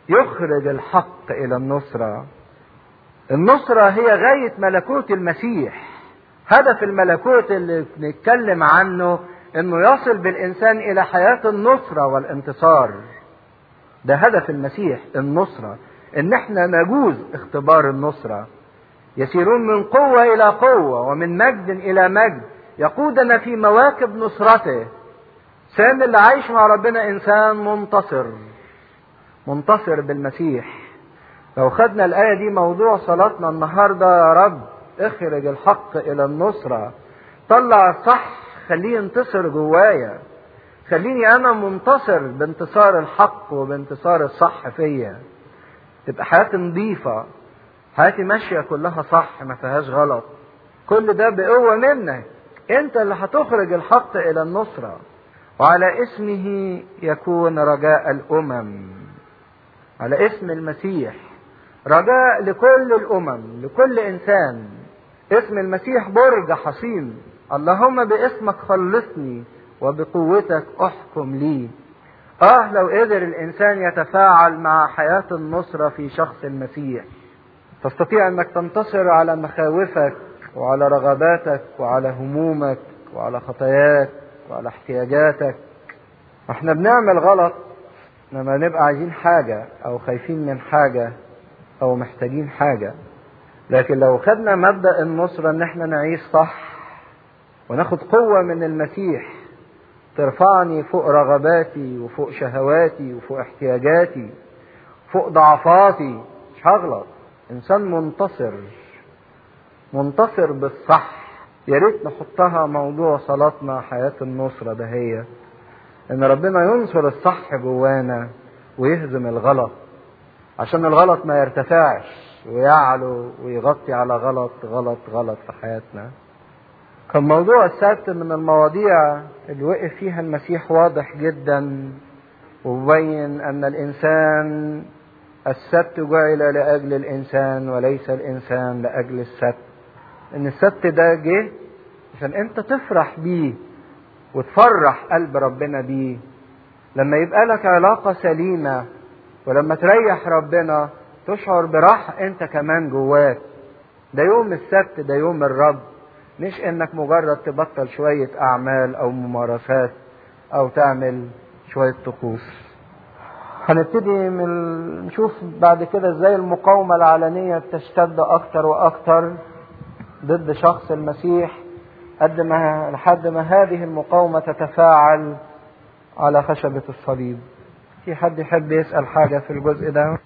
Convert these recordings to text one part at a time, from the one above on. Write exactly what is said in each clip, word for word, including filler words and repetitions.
يخرج الحق الى النصرة. النصرة هي غاية ملكوت المسيح. هدف الملكوت اللي بنتكلم عنه انه يصل بالانسان الى حياة النصرة والانتصار. ده هدف المسيح، النصرة، ان احنا نجوز اختبار النصرة. يسيرون من قوة الى قوة ومن مجد الى مجد، يقودنا في مواكب نصرته. الانسان اللي عايش مع ربنا انسان منتصر، منتصر بالمسيح. لو خدنا الآية دي موضوع صلاتنا النهاردة، يا رب اخرج الحق الى النصرة، طلع الصح، خليه ينتصر جوايا، خليني انا منتصر بانتصار الحق وبانتصار الصح فيا. تبقى حياتي نظيفة، حياتي ماشية كلها صح ما فيهاش غلط. كل ده بقوة منك، انت اللي هتخرج الحق الى النصرة. وعلى اسمه يكون رجاء الامم. على اسم المسيح رجاء لكل الامم، لكل انسان. اسم المسيح برج حصين. اللهم باسمك خلصني وبقوتك احكم لي. اه لو قدر الانسان يتفاعل مع حياة النصرة في شخص المسيح، تستطيع انك تنتصر على مخاوفك وعلى رغباتك وعلى همومك وعلى خطاياك وعلى احتياجاتك. احنا بنعمل غلط لما نبقى عايزين حاجة او خايفين من حاجة او محتاجين حاجة. لكن لو خدنا مبدأ النصرة ان احنا نعيش صح وناخد قوة من المسيح ترفعني فوق رغباتي وفوق شهواتي وفوق احتياجاتي فوق ضعفاتي، مش هغلط. انسان منتصر، منتصر بالصح. يا ريت نحطها موضوع صلاتنا حياة النصرة ده، هي ان ربنا ينصر الصح جوانا ويهزم الغلط، عشان الغلط ما يرتفعش ويعلو ويغطي على غلط غلط غلط في حياتنا. كان موضوع السبت من المواضيع اللي وقف فيها المسيح واضح جدا، وبين ان الانسان السبت جعل لاجل الانسان وليس الانسان لاجل السبت. ان السبت ده جه عشان انت تفرح بيه وتفرح قلب ربنا بيه. لما يبقى لك علاقة سليمة ولما تريح ربنا تشعر براحة انت كمان جواك. ده يوم السبت، ده يوم الرب، مش انك مجرد تبطل شوية اعمال او ممارسات او تعمل شوية طقوس. هنبتدي من نشوف بعد كده ازاي المقاومة العلنية بتشتد اكتر واكتر ضد شخص المسيح، قد ما لحد ما هذه المقاومة تتفاعل على خشبة الصليب. في حد يحب يسأل حاجة في الجزء ده؟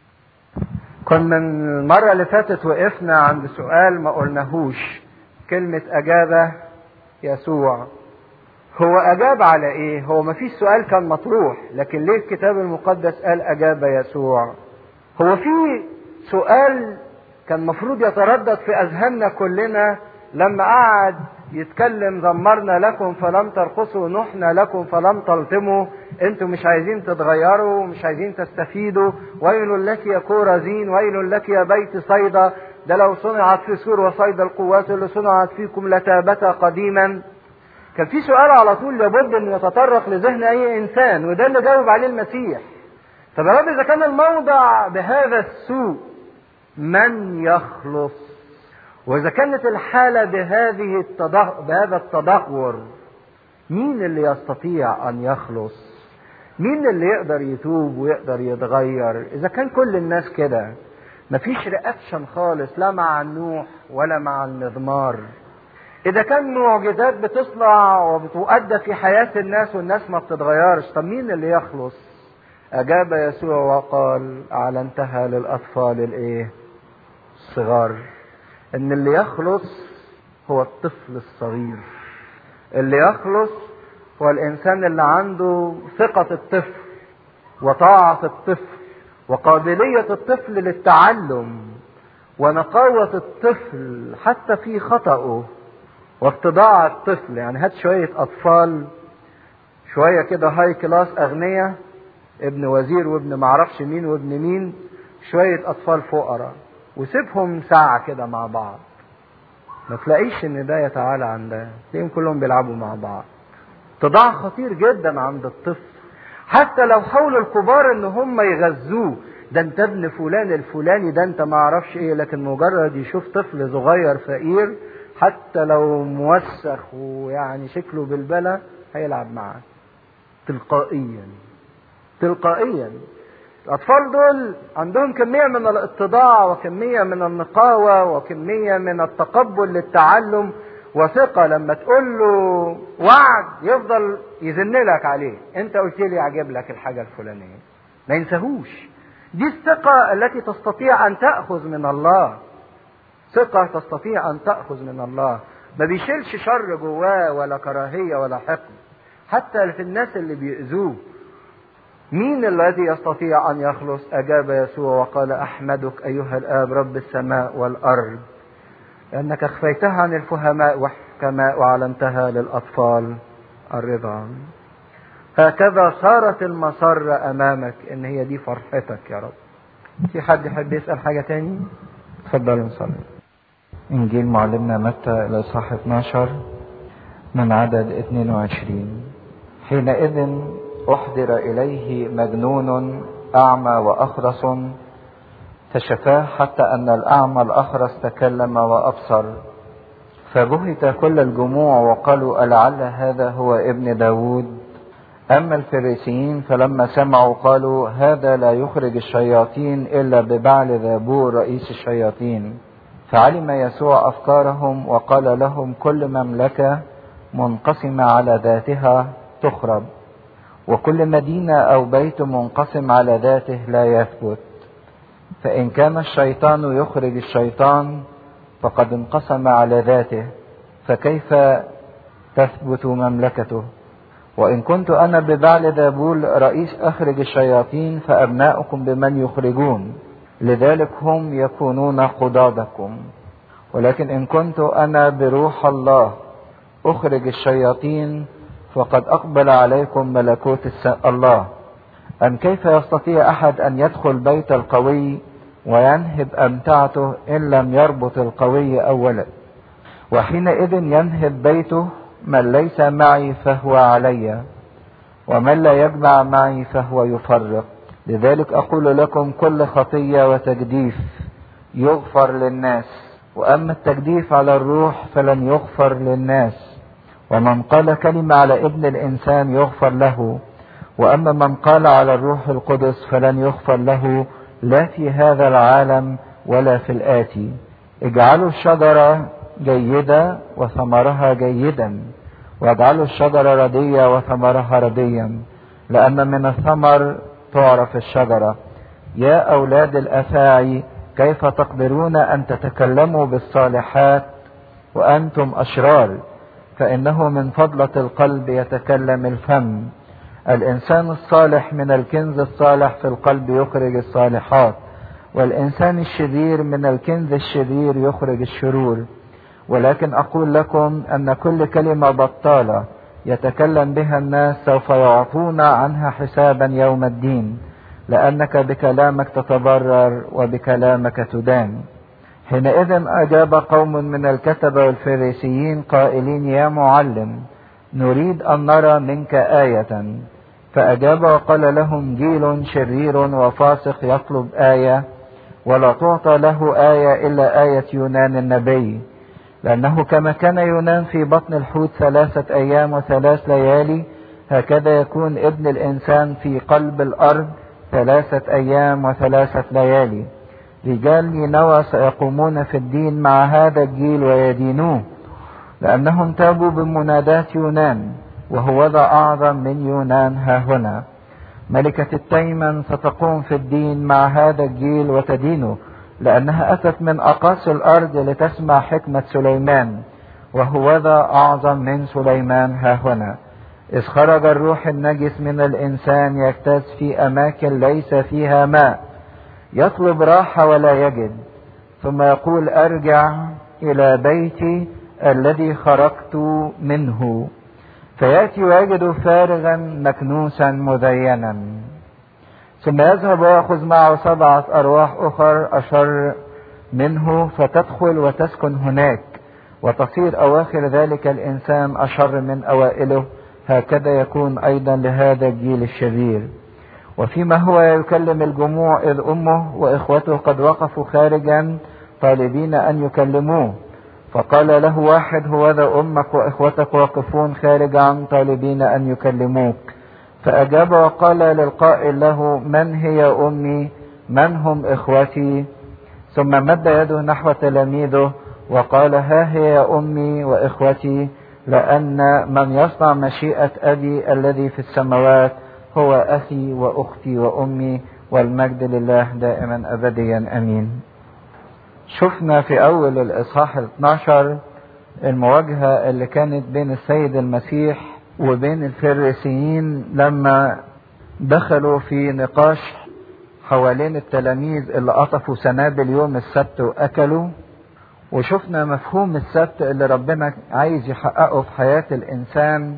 كنا من المرة اللي فاتت وقفنا عند سؤال ما قلناهوش، كلمة أجاب يسوع. هو أجاب على إيه؟ هو ما فيش سؤال كان مطروح، لكن ليه الكتاب المقدس قال أجاب يسوع؟ هو في سؤال كان مفروض يتردد في أذهاننا كلنا لما قعد يتكلم: زمرنا لكم فلم ترقصوا، نحنا لكم فلم تلطموا. انتوا مش عايزين تتغيروا، مش عايزين تستفيدوا. ويل لك يا كورزين، ويل لك يا بيت صيدا، ده لو صنعت في سور وصيدا القوات اللي صنعت فيكم لتابتا قديما. كان في سؤال على طول لابد ان يتطرق لذهن اي انسان، وده اللي جاوب عليه المسيح. طب يا رب اذا كان الموضع بهذا السوء من يخلص؟ واذا كانت الحالة بهذه التدهور بهذا التدهور مين اللي يستطيع ان يخلص؟ مين اللي يقدر يتوب ويقدر يتغير؟ اذا كان كل الناس كده مفيش رياكشن خالص، لا مع النوح ولا مع المضمار. اذا كان معجزات بتصنع وبتؤدى في حياة الناس والناس ما بتتغيرش، طب مين اللي يخلص؟ اجاب يسوع وقال: اعلنتها للاطفال الايه؟ الصغار. ان اللي يخلص هو الطفل الصغير. اللي يخلص هو الانسان اللي عنده ثقة الطفل وطاعة الطفل وقابلية الطفل للتعلم ونقاوة الطفل حتى في خطأه واتضاع الطفل. يعني هات شوية اطفال شوية كده هاي كلاس اغنية، ابن وزير وابن معرفش مين وابن مين، شوية اطفال فقراء، وسيبهم ساعة كده مع بعض، ما تلاقيش ان ده يتعالى عن ده، تلاقيهم كلهم بيلعبوا مع بعض. اتضاع خطير جدا عند الطفل. حتى لو حاولوا الكبار ان هم يغذوه، ده انت ابن فلان الفلاني، ده انت ما اعرفش ايه. لكن مجرد يشوف طفل صغير فقير حتى لو موسخ ويعني شكله بالبلة هيلعب معاه تلقائيا تلقائيا. الأطفال دول عندهم كمية من الاتضاع وكمية من النقاوة وكمية من التقبل للتعلم وثقة. لما تقول له وعد يفضل يزن لك عليه، انت قلت لي اجيب لك الحاجة الفلانية، ما ينساهوش. دي الثقة التي تستطيع ان تأخذ من الله، ثقة تستطيع ان تأخذ من الله. ما بيشيلش شر جواه ولا كراهية ولا حقد حتى في الناس اللي بيؤذوه. مين الذي يستطيع أن يخلص؟ أجاب يسوع وقال أحمدك أيها الآب رب السماء والأرض لأنك أخفيتها عن الفهماء والحكماء وعلمتها للأطفال الرضا. هكذا صارت المسرة أمامك، إن هي دي فرحتك يا رب. في حد يحب يسأل حاجة تاني؟ تفضل نصلي. إنجيل معلمنا متى الإصحاح اثناشر من عدد اثنين وعشرين. حينئذ أحضر إليه مجنون أعمى وأخرس فشفاه حتى أن الأعمى الأخرس تكلم وأبصر. فبهت كل الجموع وقالوا ألعل هذا هو ابن داود؟ أما الفريسيين فلما سمعوا قالوا هذا لا يخرج الشياطين إلا ببعل ذابور رئيس الشياطين. فعلم يسوع أفكارهم وقال لهم كل مملكة منقسمة على ذاتها تخرب، وكل مدينة أو بيت منقسم على ذاته لا يثبت. فإن كان الشيطان يخرج الشيطان فقد انقسم على ذاته، فكيف تثبت مملكته؟ وإن كنت أنا ببعل ذابول رئيس أخرج الشياطين فأبناؤكم بمن يخرجون، لذلك هم يكونون قضاتكم. ولكن إن كنت أنا بروح الله أخرج الشياطين فقد أقبل عليكم ملكوت الله. أم كيف يستطيع أحد أن يدخل بيت القوي وينهب أمتعته إن لم يربط القوي أولا؟ وحينئذ ينهب بيته من ليس معي فهو علي، ومن لا يجمع معي فهو يفرق. لذلك أقول لكم كل خطية وتجديف يغفر للناس، وأما التجديف على الروح فلن يغفر للناس. ومن قال كلمة على ابن الإنسان يغفر له، وأما من قال على الروح القدس فلن يغفر له لا في هذا العالم ولا في الآتي. اجعلوا الشجرة جيدة وثمرها جيدا، واجعلوا الشجرة ردية وثمرها رديا، لأن من الثمر تعرف الشجرة. يا أولاد الأفاعي كيف تقدرون أن تتكلموا بالصالحات وأنتم أشرار؟ فإنه من فضلة القلب يتكلم الفم. الإنسان الصالح من الكنز الصالح في القلب يخرج الصالحات، والإنسان الشرير من الكنز الشرير يخرج الشرور. ولكن أقول لكم أن كل كلمة بطالة يتكلم بها الناس سوف يعطون عنها حسابا يوم الدين، لأنك بكلامك تتبرر وبكلامك تدان. حينئذ أجاب قوم من الكتبة والفريسيين قائلين يا معلم نريد أن نرى منك آية. فأجاب وقال لهم جيل شرير وفاسق يطلب آية، ولا تعطى له آية إلا آية يونان النبي. لأنه كما كان يونان في بطن الحوت ثلاثة أيام وثلاث ليالي، هكذا يكون ابن الإنسان في قلب الأرض ثلاثة أيام وثلاثة ليالي. رجال نينوى سيقومون في الدين مع هذا الجيل ويدينوه، لأنهم تابوا بمنادات يونان، وهو ذا أعظم من يونان ها هنا. ملكة التيمن ستقوم في الدين مع هذا الجيل وتدينه، لأنها أتت من أقاصي الأرض لتسمع حكمة سليمان، وهو ذا أعظم من سليمان ها هنا. إذ خرج الروح النجس من الإنسان يجتاز في أماكن ليس فيها ماء، يطلب راحة ولا يجد، ثم يقول أرجع إلى بيتي الذي خرجت منه، فيأتي ويجد فارغا مكنوسا مزينا، ثم يذهب ويأخذ معه سبعة أرواح أخر أشر منه فتدخل وتسكن هناك، وتصير أواخر ذلك الإنسان أشر من أوائله. هكذا يكون أيضا لهذا الجيل الشرير. وفيما هو يكلم الجموع إذ أمه وإخوته قد وقفوا خارجا طالبين أن يكلموه، فقال له واحد: هوذا أمك وإخوتك واقفون خارجا طالبين أن يكلموك. فأجاب وقال للقائل له: من هي أمي؟ من هم إخوتي؟ ثم مد يده نحو تلاميذه وقال: ها هي أمي وإخوتي، لأن من يصنع مشيئة أبي الذي في السماوات هو أخي وأختي وأمي، والمجد لله دائما أبديا أمين. شفنا في أول الإصحاح اثناشر المواجهة اللي كانت بين السيد المسيح وبين الفريسيين لما دخلوا في نقاش حوالين التلاميذ اللي قطفوا سنابل يوم السبت وأكلوا. وشفنا مفهوم السبت اللي ربنا عايز يحققه في حياة الإنسان،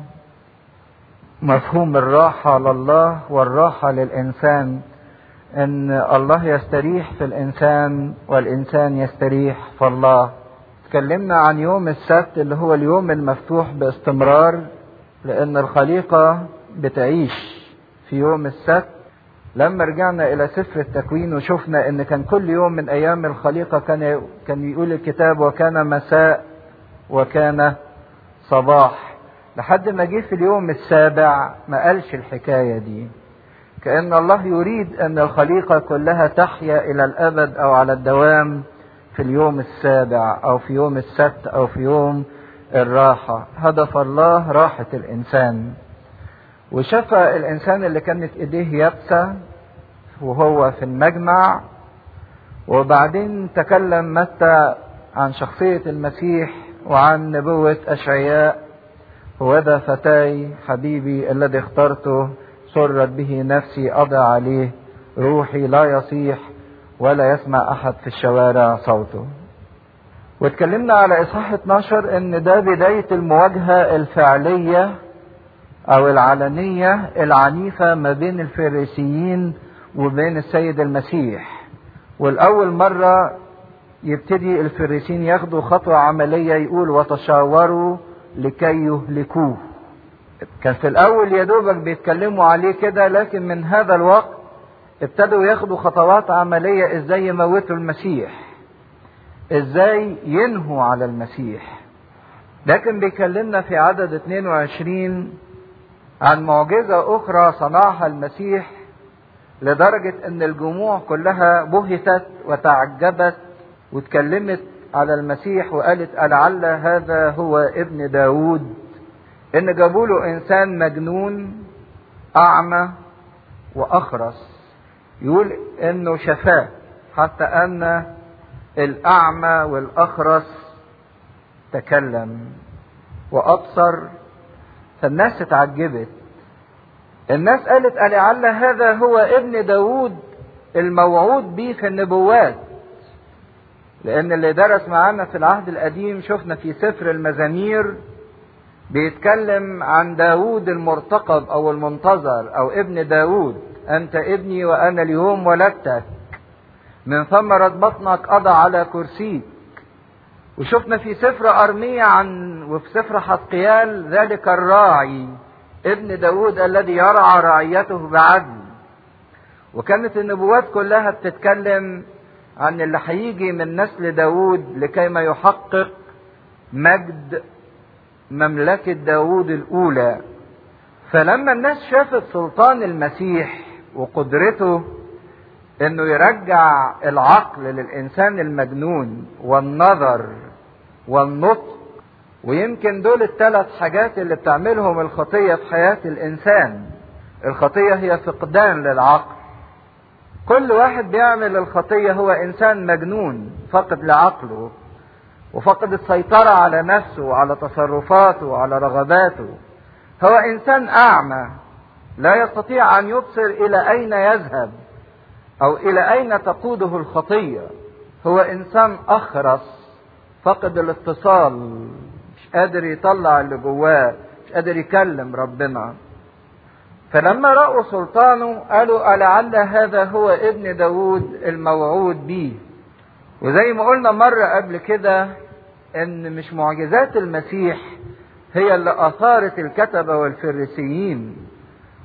مفهوم الراحة لله والراحة للإنسان، ان الله يستريح في الانسان والانسان يستريح في الله. اتكلمنا عن يوم السبت اللي هو اليوم المفتوح باستمرار، لان الخليقة بتعيش في يوم السبت. لما رجعنا الى سفر التكوين وشفنا ان كان كل يوم من ايام الخليقة كان كان يقول الكتاب وكان مساء وكان صباح، لحد ما جه في اليوم السابع ما قالش الحكاية دي، كأن الله يريد أن الخليقة كلها تحيا إلى الأبد أو على الدوام في اليوم السابع أو في يوم السبت أو في يوم الراحة. هدف الله راحة الإنسان. وشفى الإنسان اللي كانت إيديه يابسة وهو في المجمع. وبعدين تكلم متى عن شخصية المسيح وعن نبوة أشعياء: هوذا فتاي حبيبي الذي اخترته، سرت به نفسي، أضع عليه روحي، لا يصيح ولا يسمع أحد في الشوارع صوته. واتكلمنا على إصحاح اثناشر إن ده بداية المواجهة الفعلية أو العلنية العنيفة ما بين الفريسيين وبين السيد المسيح. والأول مرة يبتدي الفريسيين ياخدوا خطوة عملية، يقول: وتشاوروا لكي يهلكوه. كان في الاول يا دوبك بيتكلموا عليه كده، لكن من هذا الوقت ابتدوا ياخدوا خطوات عملية ازاي يموتوا المسيح، ازاي ينهوا على المسيح. لكن بيكلمنا في عدد اثنين وعشرين عن معجزة اخرى صنعها المسيح، لدرجة ان الجموع كلها بهتت وتعجبت واتكلمت على المسيح وقالت: ألعل هذا هو ابن داود؟ ان جابوا له انسان مجنون اعمى واخرس، يقول انه شفاه، حتى ان الاعمى والاخرس تكلم وابصر. فالناس اتعجبت. الناس قالت: ألعل هذا هو ابن داود الموعود به في النبوات؟ لان اللي درس معانا في العهد القديم شفنا في سفر المزامير بيتكلم عن داود المرتقب او المنتظر او ابن داود: انت ابني وانا اليوم ولدتك، من ثمرة بطنك اضع على كرسيك. وشفنا في سفر ارميا عن وفي سفر حزقيال ذلك الراعي ابن داود الذي يرعى رعيته بعدل. وكانت النبوات كلها بتتكلم عن اللي هيجي من نسل داود لكي ما يحقق مجد مملكة داود الأولى. فلما الناس شافت سلطان المسيح وقدرته انه يرجع العقل للإنسان المجنون والنظر والنطق، ويمكن دول الثلاث حاجات اللي بتعملهم الخطية في حياة الإنسان. الخطية هي فقدان للعقل. كل واحد بيعمل الخطية هو إنسان مجنون فقد لعقله وفقد السيطرة على نفسه وعلى تصرفاته وعلى رغباته. هو إنسان أعمى لا يستطيع أن يبصر إلى أين يذهب أو إلى أين تقوده الخطية. هو إنسان أخرس فقد الاتصال، مش قادر يطلع اللي جواه، مش قادر يكلم ربنا. فلما رأوا سلطانه قالوا: ألعل هذا هو ابن داود الموعود به. وزي ما قلنا مرة قبل كده ان مش معجزات المسيح هي اللي اثارت الكتبة والفريسيين،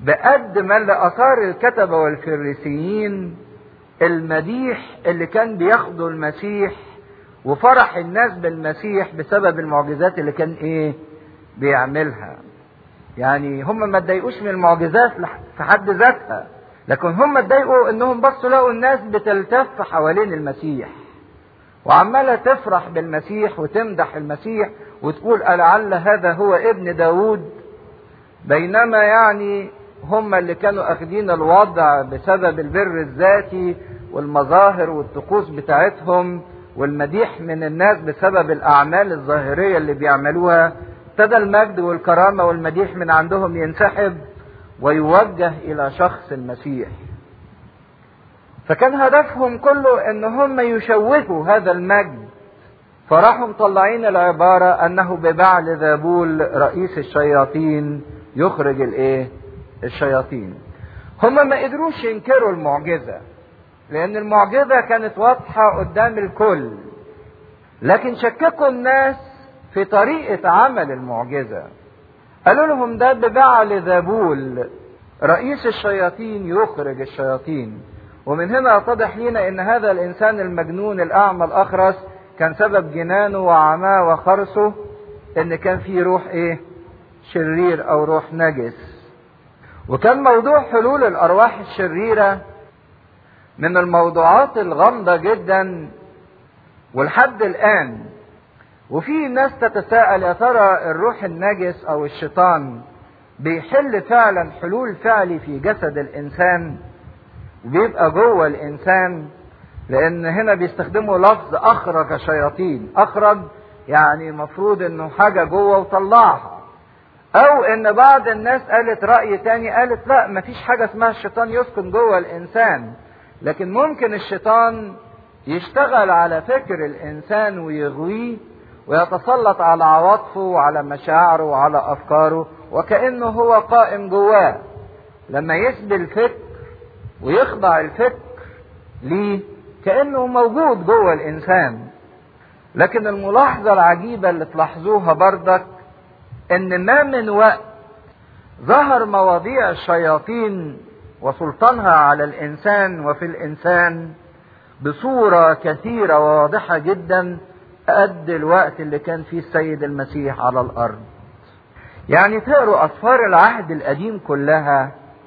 بقد ما اللي اثار الكتبة والفريسيين المديح اللي كان بياخدوا المسيح وفرح الناس بالمسيح بسبب المعجزات اللي كان ايه بيعملها. يعني هم ما اتضايقوش من المعجزات في حد ذاتها، لكن هم اتضايقوا انهم بصوا لقوا الناس بتلتف حوالين المسيح وعمالة تفرح بالمسيح وتمدح المسيح وتقول ألعل هذا هو ابن داود، بينما يعني هم اللي كانوا اخدين الوضع بسبب البر الذاتي والمظاهر والطقوس بتاعتهم والمديح من الناس بسبب الاعمال الظاهرية اللي بيعملوها. ابتدى المجد والكرامة والمديح من عندهم ينسحب ويوجه الى شخص المسيح. فكان هدفهم كله ان هم يشوهوا هذا المجد، فراحوا مطلعين العبارة انه ببعل ذابول رئيس الشياطين يخرج الايه الشياطين. هم ما قدروش ينكروا المعجزة لان المعجزة كانت واضحة قدام الكل، لكن شككوا الناس في طريقة عمل المعجزة. قالوا لهم ده ببعل ذابول رئيس الشياطين يخرج الشياطين. ومن هنا يتضح لنا ان هذا الانسان المجنون الاعمى الاخرس كان سبب جنانه وعماه وخرسه ان كان فيه روح ايه شرير او روح نجس. وكان موضوع حلول الارواح الشريرة من الموضوعات الغامضة جدا ولحد الان. وفي ناس تتساءل يا ترى الروح النجس او الشيطان بيحل فعلا حلول فعلي في جسد الانسان وبيبقى جوه الانسان؟ لان هنا بيستخدموا لفظ اخرج شياطين. اخرج يعني مفروض انه حاجة جوه وطلعها، او ان بعض الناس قالت رأي تاني قالت لا مفيش حاجة اسمها الشيطان يسكن جوه الانسان، لكن ممكن الشيطان يشتغل على فكر الانسان ويغويه ويتسلط على عواطفه وعلى مشاعره وعلى افكاره وكأنه هو قائم جواه. لما يسبي الفكر ويخضع الفكر ليه كأنه موجود جوه الانسان. لكن الملاحظة العجيبة اللي تلاحظوها بردك ان ما من وقت ظهر مواضيع الشياطين وسلطانها على الانسان وفي الانسان بصورة كثيرة وواضحة جدا قد الوقت اللي كان فيه السيد المسيح على الارض. يعني تقروا اسفار العهد القديم كلها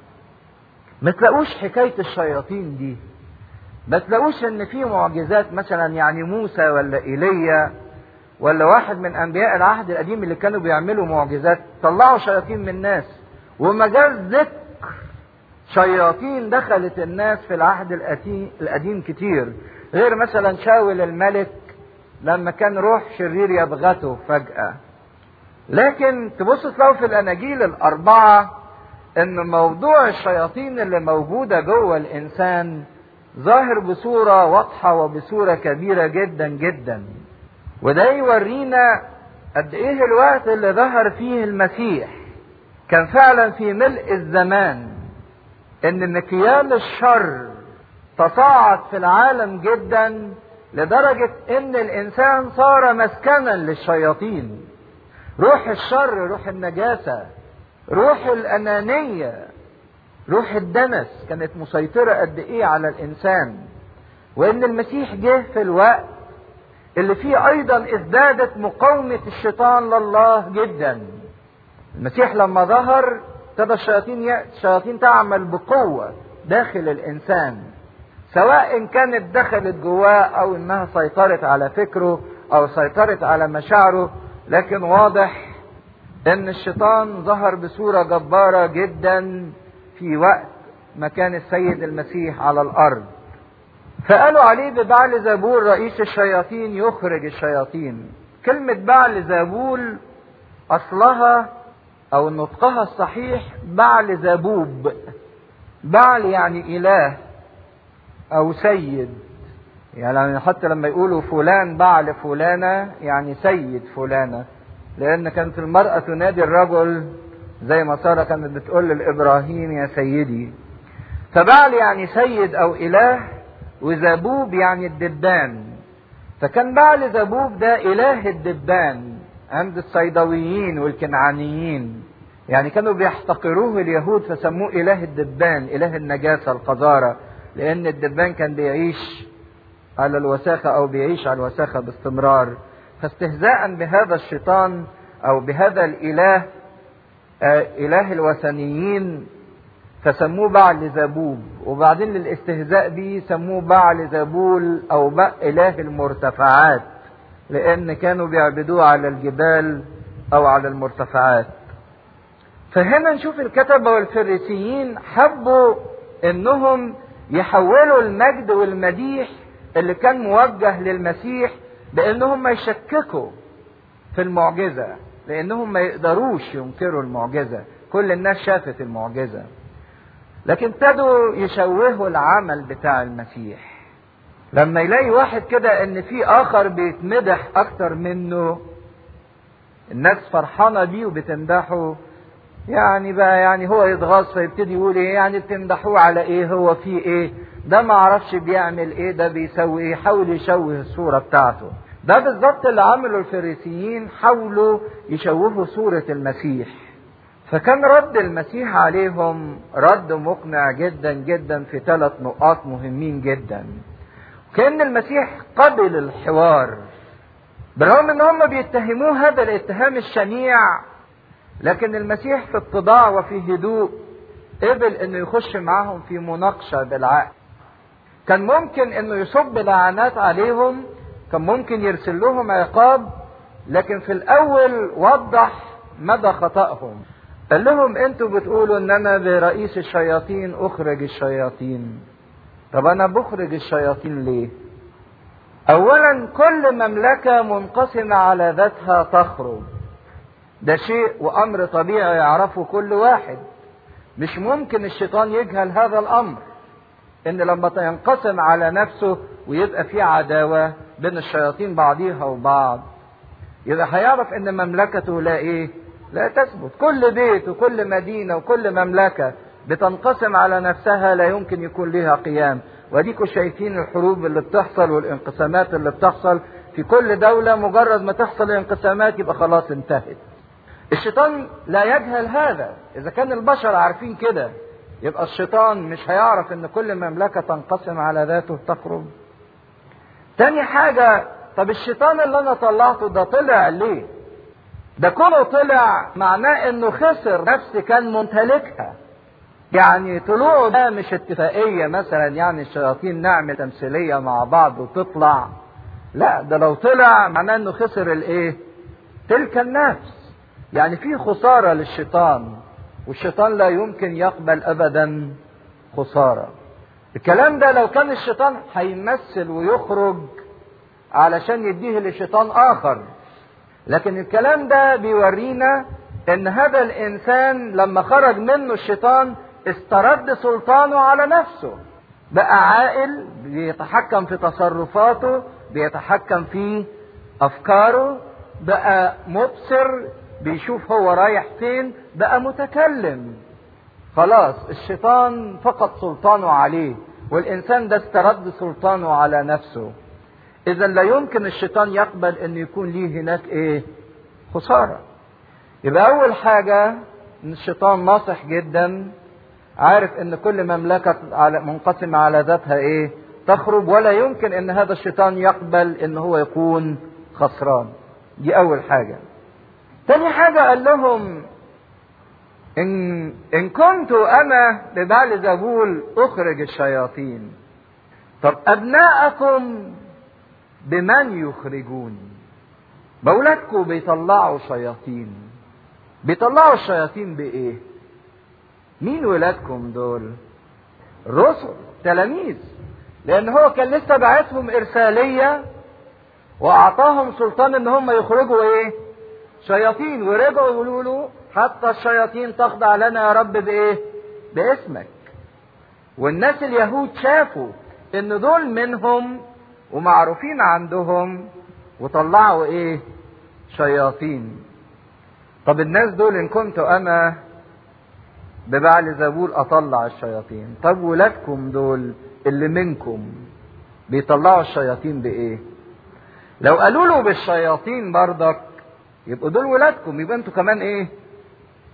ما تلاقوش حكاية الشياطين دي، ما تلاقوش ان في معجزات مثلا يعني موسى ولا ايليا ولا واحد من انبياء العهد القديم اللي كانوا بيعملوا معجزات طلعوا شياطين من الناس. وما جاش ذكر شياطين دخلت الناس في العهد القديم كتير، غير مثلا شاول الملك لما كان روح شرير يبغته فجأة. لكن تبص تلاقوا في الاناجيل الاربعة ان موضوع الشياطين اللي موجودة جوه الانسان ظاهر بصورة واضحة وبصورة كبيرة جدا جدا. وده يورينا قد ايه الوقت اللي ظهر فيه المسيح كان فعلا في ملء الزمان، ان مكيال الشر تصاعد في العالم جدا لدرجة ان الانسان صار مسكنا للشياطين. روح الشر، روح النجاسة، روح الانانية، روح الدنس كانت مسيطرة قد ايه على الانسان. وان المسيح جه في الوقت اللي فيه ايضا ازدادت مقاومة الشيطان لله جدا. المسيح لما ظهر ابتدى الشياطين الشياطين تعمل بقوة داخل الانسان، سواء كانت دخلت جواه او انها سيطرت على فكره او سيطرت على مشاعره. لكن واضح ان الشيطان ظهر بصورة جبارة جدا في وقت ما كان السيد المسيح على الارض. فقالوا عليه ببعل زابول رئيس الشياطين يخرج الشياطين. كلمة بعل زابول اصلها او نطقها الصحيح بعل زبوب. بعل يعني اله او سيد، يعني حتى لما يقولوا فلان بعل فلانة يعني سيد فلانة، لان كانت المرأة تنادي الرجل زي ما سارة كانت بتقول لابراهيم يا سيدي. فبعل يعني سيد او اله، وزبوب يعني الدبان. فكان بعل زبوب ده اله الدبان عند الصيدويين والكنعانيين. يعني كانوا بيحتقروه اليهود فسموه اله الدبان، اله النجاسة القذارة، لان الدبان كان بيعيش على الوساخة او بيعيش على الوساخة باستمرار. فاستهزاء بهذا الشيطان او بهذا الاله آه اله الوثنيين فسموه بعل زبوب، وبعدين للاستهزاء به سموه بعل زبول او اله المرتفعات، لان كانوا بيعبدوه على الجبال او على المرتفعات. فهنا نشوف الكتبة والفريسيين حبوا انهم يحولوا المجد والمديح اللي كان موجه للمسيح بانهم ما يشككوا في المعجزة، لانهم ما يقدروش ينكروا المعجزة، كل الناس شافت المعجزة، لكن ابتدوا يشوهوا العمل بتاع المسيح. لما يلاقي واحد كده ان في اخر بيتمدح اكتر منه، الناس فرحانة بيه وبتمدحه، يعني بقى يعني هو يتغاظ فيبتدي يقول ايه، يعني بتمدحوه على ايه، هو في ايه، ده ما عرفش بيعمل ايه، ده بيسوي ايه، حاول يشوه الصورة بتاعته. ده بالظبط اللي عمله الفريسيين، حاولوا يشوهوا صورة المسيح. فكان رد المسيح عليهم رد مقنع جدا جدا في ثلاث نقاط مهمين جدا. كأن المسيح قبل الحوار، بالرغم ان هم بيتهموه هذا الاتهام الشنيع، لكن المسيح في اتضاع وفي هدوء قبل انه يخش معاهم في مناقشة بالعقل. كان ممكن انه يصب لعنات عليهم، كان ممكن يرسل لهم عقاب، لكن في الاول وضح مدى خطأهم. قال لهم انتوا بتقولوا ان انا برئيس الشياطين اخرج الشياطين. طب انا بخرج الشياطين ليه؟ اولا كل مملكة منقسمة على ذاتها تخرج، ده شيء وامر طبيعي يعرفه كل واحد. مش ممكن الشيطان يجهل هذا الامر، ان لما ينقسم على نفسه ويبقى في عداوة بين الشياطين بعضيها وبعض، يبقى هيعرف ان مملكته لا ايه، لا تثبت. كل بيت وكل مدينة وكل مملكة بتنقسم على نفسها لا يمكن يكون لها قيام. وديكوا شايفين الحروب اللي بتحصل والانقسامات اللي بتحصل في كل دولة، مجرد ما تحصل انقسامات يبقى خلاص انتهت. الشيطان لا يجهل هذا، اذا كان البشر عارفين كده يبقى الشيطان مش هيعرف ان كل مملكة تنقسم على ذاته تخرج. تاني حاجة، طب الشيطان اللي انا طلعته ده طلع ليه؟ ده كله طلع معناه انه خسر نفس كان ممتلكها. يعني طلوعه ده مش اتفاقية مثلا، يعني الشياطين نعمل تمثيلية مع بعض وتطلع، لا، ده لو طلع معناه انه خسر الايه، تلك النفس. يعني في خسارة للشيطان، والشيطان لا يمكن يقبل ابدا خسارة. الكلام ده لو كان الشيطان هيمثل ويخرج علشان يديه لشيطان اخر، لكن الكلام ده بيورينا ان هذا الانسان لما خرج منه الشيطان استرد سلطانه على نفسه، بقى عاقل، بيتحكم في تصرفاته، بيتحكم في افكاره، بقى مبصر، بيشوف هو رايح فين، بقى متكلم. خلاص الشيطان فقد سلطانه عليه، والانسان ده استرد سلطانه على نفسه. اذا لا يمكن الشيطان يقبل ان يكون ليه هناك ايه، خسارة. يبقى اول حاجة ان الشيطان ناصح جدا، عارف ان كل مملكة منقسمة على ذاتها ايه، تخرج، ولا يمكن ان هذا الشيطان يقبل ان هو يكون خسران. دي اول حاجة. تاني حاجة قال لهم ان, إن كنت انا ببعل زبول اخرج الشياطين، طب ابناءكم بمن يخرجون؟ بولادكم بيطلعوا شياطين، بيطلعوا الشياطين بايه؟ مين ولادكم دول؟ الرسل، تلاميذ، لان هو كان لسه باعثهم ارسالية واعطاهم سلطان ان هم يخرجوا ايه، شياطين. ورجعوا يقولوا له حتى الشياطين تخضع لنا يا رب بايه، باسمك. والناس اليهود شافوا ان دول منهم ومعروفين عندهم وطلعوا ايه، شياطين. طب الناس دول ان كنت انا ببعل زبول اطلع الشياطين، طب ولادكم دول اللي منكم بيطلعوا الشياطين بايه؟ لو قالوا له بالشياطين برضك يبقوا دول ولادكم، يبقى انتوا كمان ايه،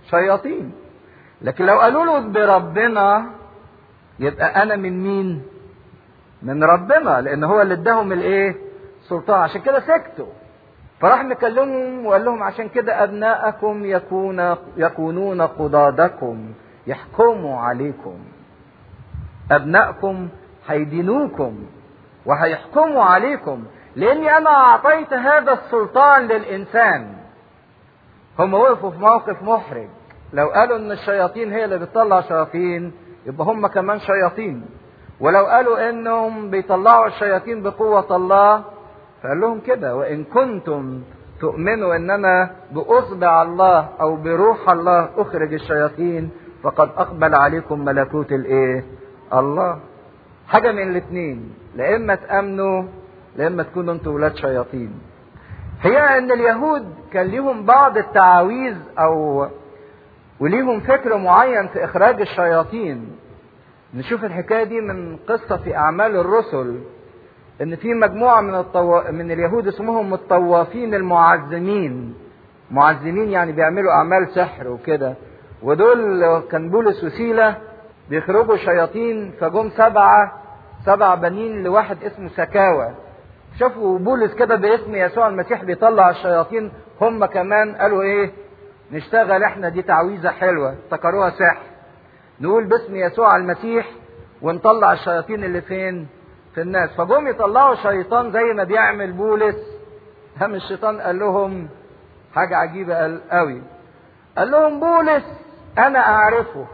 شياطين. لكن لو قالوا له بربنا يبقى انا من مين؟ من ربنا، لان هو اللي اداهم الايه؟ سلطان. عشان كده سكتوا. فراح مكلمهم وقال لهم عشان كده ابناءكم يكون يكونون قضادكم، يحكموا عليكم. ابناءكم هيدينوكم وهيحكموا عليكم، لاني انا اعطيت هذا السلطان للانسان. هم وقفوا في موقف محرج. لو قالوا ان الشياطين هي اللي بتطلع شياطين يبقى هم كمان شياطين، ولو قالوا انهم بيطلعوا الشياطين بقوة الله فقال لهم كده: وان كنتم تؤمنوا ان انا باصبع الله او بروح الله اخرج الشياطين فقد اقبل عليكم ملكوت الايه؟ الله. حاجة من الاثنين، لا اما تامنوا لا اما تكونوا انتوا ولاد شياطين. هي ان اليهود كان ليهم بعض التعاويذ او وليهم فكر معين في اخراج الشياطين. نشوف الحكاية دي من قصة في اعمال الرسل، ان في مجموعة من الطو... من اليهود اسمهم الطوافين المعزمين. معزمين يعني بيعملوا اعمال سحر وكده، ودول كان بولس وسيلة بيخرجوا شياطين. فجم سبعة سبع بنين لواحد اسمه سكاوى، شافوا بولس كده باسم يسوع المسيح بيطلع الشياطين، هم كمان قالوا ايه؟ نشتغل احنا، دي تعويذة حلوة، افتكروها سحر، نقول باسم يسوع المسيح ونطلع الشياطين اللي فين؟ في الناس. فجم يطلعوا شيطان زي ما بيعمل بولس. هم الشيطان قال لهم حاجة عجيبة قال قوي، قال لهم بولس انا اعرفه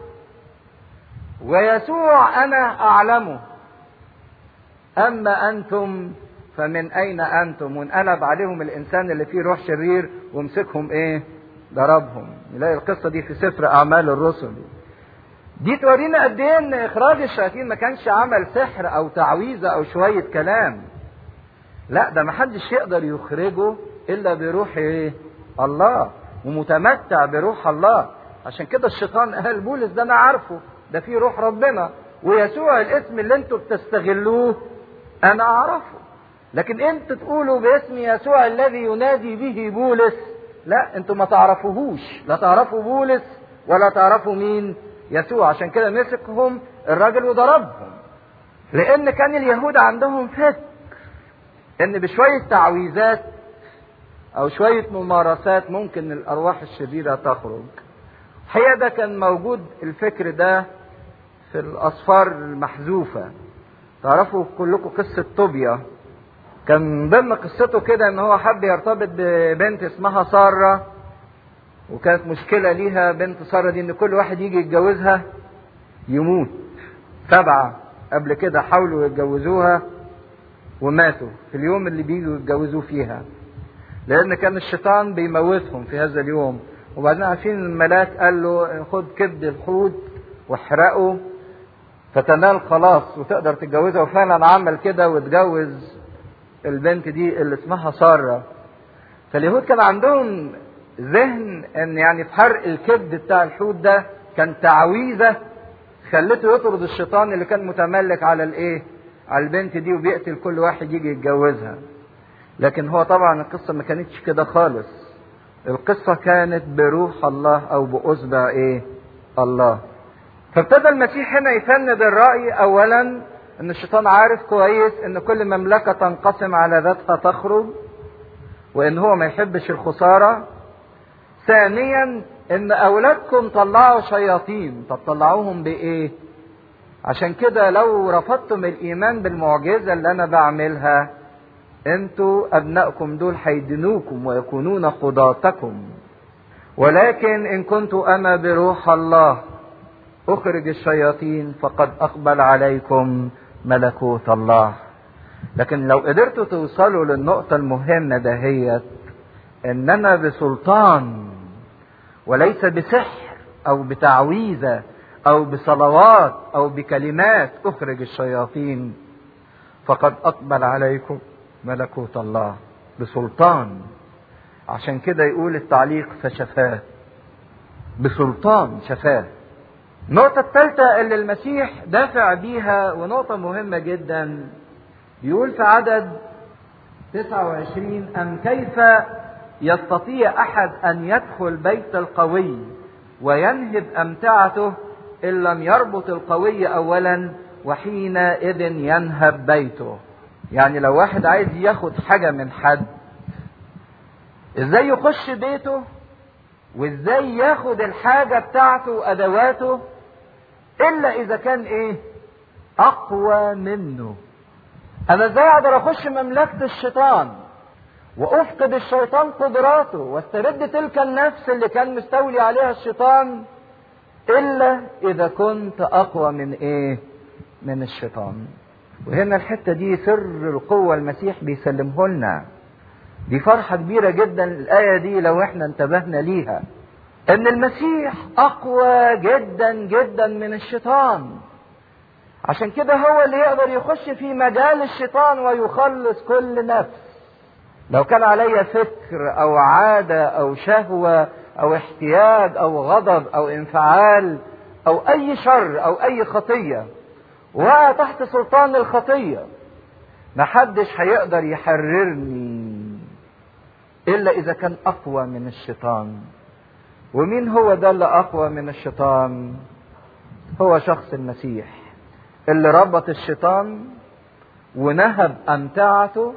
ويسوع انا اعلمه، اما انتم فمن اين انتم؟ وانقلب عليهم الانسان اللي فيه روح شرير ومسكهم ايه؟ ضربهم. نلاقي القصة دي في سفر اعمال الرسل. دي تورينا قد ايه ان اخراج الشياطين ما كانش عمل سحر او تعويذة او شوية كلام. لا، ده ما حدش يقدر يخرجه الا بروح ايه؟ الله، ومتمتع بروح الله. عشان كده الشيطان قال بولس ده انا عارفه، ده فيه روح ربنا، ويسوع الاسم اللي انتوا بتستغلوه انا اعرفه، لكن انتوا تقولوا باسم يسوع الذي ينادي به بولس، لا انتوا ما تعرفوهوش، لا تعرفوا بولس ولا تعرفوا مين؟ يسوع. عشان كده مسكهم الراجل وضربهم، لان كان اليهود عندهم فكر ان بشوية تعويذات او شوية ممارسات ممكن الارواح الشريرة تخرج. الحقيقة ده كان موجود الفكر ده في الاسفار المحذوفة. تعرفوا كلكم قصة طوبيا، كان ضمن قصته كده ان هو حب يرتبط ببنت اسمها سارة، وكانت مشكلة ليها بنت سارة دي ان كل واحد يجي يتجوزها يموت. سبعة قبل كده حاولوا يتجوزوها وماتوا في اليوم اللي بيجوا يتجوزوا فيها، لان كان الشيطان بيموتهم في هذا اليوم. وبعدين عارفين الملاك قال له خد كبد الحوت واحرقه فتنال خلاص وتقدر تتجوزها، وفعلا عمل كده واتجوز البنت دي اللي اسمها سارة. فاليهود كان عندهم ذهن ان يعني في حرق الكبد بتاع الحوت ده كان تعويذة خلته يطرد الشيطان اللي كان متملك على الايه؟ على البنت دي وبيقتل كل واحد يجي يتجوزها. لكن هو طبعا القصة ما كانتش كده خالص، القصة كانت بروح الله او بأصبع ايه؟ الله. فابتدى المسيح هنا يفند الرأي. اولا ان الشيطان عارف كويس ان كل مملكة تنقسم على ذاتها تخرج، وان هو ما يحبش الخسارة. ثانيا ان اولادكم طلعوا شياطين، طب طلعوهم بايه؟ عشان كده لو رفضتم الايمان بالمعجزة اللي انا بعملها انتوا ابنائكم دول هيدنوكم ويكونون قضاتكم. ولكن ان كنت انا بروح الله اخرج الشياطين فقد اقبل عليكم ملكوت الله. لكن لو قدرتوا توصلوا للنقطة المهمة دهيت، اننا بسلطان وليس بسحر او بتعويذة او بصلوات او بكلمات اخرج الشياطين، فقد اقبل عليكم ملكوت الله بسلطان. عشان كده يقول التعليق فشفاه، بسلطان شفاه. النقطة الثالثة اللي المسيح دافع بيها ونقطة مهمة جدا، يقول في عدد تسعة وعشرين: أم كيف يستطيع أحد أن يدخل بيت القوي وينهب أمتعته إن لم يربط القوي أولا وحينئذ ينهب بيته. يعني لو واحد عايز ياخد حاجة من حد، ازاي يخش بيته وازاي ياخد الحاجة بتاعته وأدواته إلا إذا كان إيه؟ أقوى منه. أنا ازاي أقدر أخش مملكة الشيطان وأفقد الشيطان قدراته واسترد تلك النفس اللي كان مستولي عليها الشيطان إلا إذا كنت أقوى من إيه؟ من الشيطان. وهنا الحتة دي سر القوة المسيح بيسلمه لنا. دي فرحة كبيرة جدا الآية دي لو احنا انتبهنا ليها، ان المسيح اقوى جدا جدا من الشيطان. عشان كده هو اللي يقدر يخش في مجال الشيطان ويخلص كل نفس. لو كان علي فكر او عادة او شهوة او احتياج او غضب او انفعال او اي شر او اي خطية وقع تحت سلطان الخطية، محدش هيقدر يحررني إلا إذا كان أقوى من الشيطان. ومين هو ده اللي أقوى من الشيطان؟ هو شخص المسيح اللي ربط الشيطان ونهب أمتعته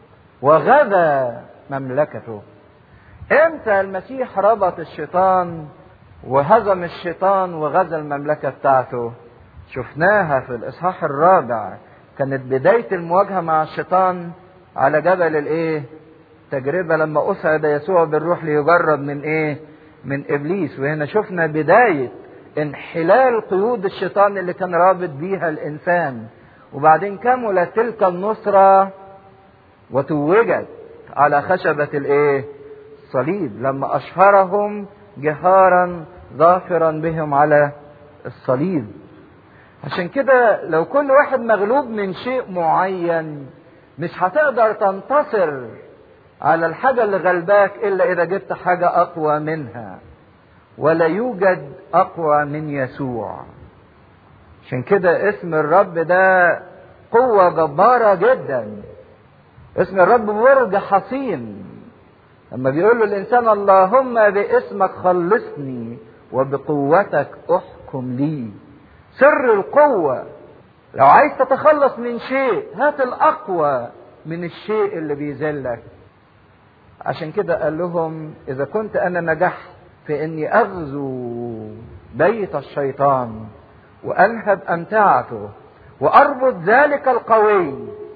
وغزا مملكته. إمتى المسيح ربط الشيطان وهزم الشيطان وغزا المملكة بتاعته؟ شفناها في الإصحاح الرابع، كانت بداية المواجهة مع الشيطان على جبل الإيه؟ تجربة، لما أسعد يسوع بالروح ليجرب من إيه؟ من إبليس. وهنا شفنا بداية انحلال قيود الشيطان اللي كان رابط بيها الإنسان، وبعدين كملت تلك النصرة وتوجت على خشبة الإيه؟ الصليب، لما أشهرهم جهارا ظافرا بهم على الصليب. عشان كده لو كل واحد مغلوب من شيء معين مش هتقدر تنتصر على الحاجة اللي غلباك إلا إذا جبت حاجة أقوى منها، ولا يوجد أقوى من يسوع. عشان كده اسم الرب ده قوة جبارة جدا. اسم الرب برج حصين. لما بيقول له الإنسان اللهم باسمك خلصني وبقوتك أحكم لي. سر القوة، لو عايز تتخلص من شيء هات الأقوى من الشيء اللي بيذلك. عشان كده قال لهم إذا كنت أنا نجحت في إني أغزو بيت الشيطان وأنهب أمتعته وأربط ذلك القوي،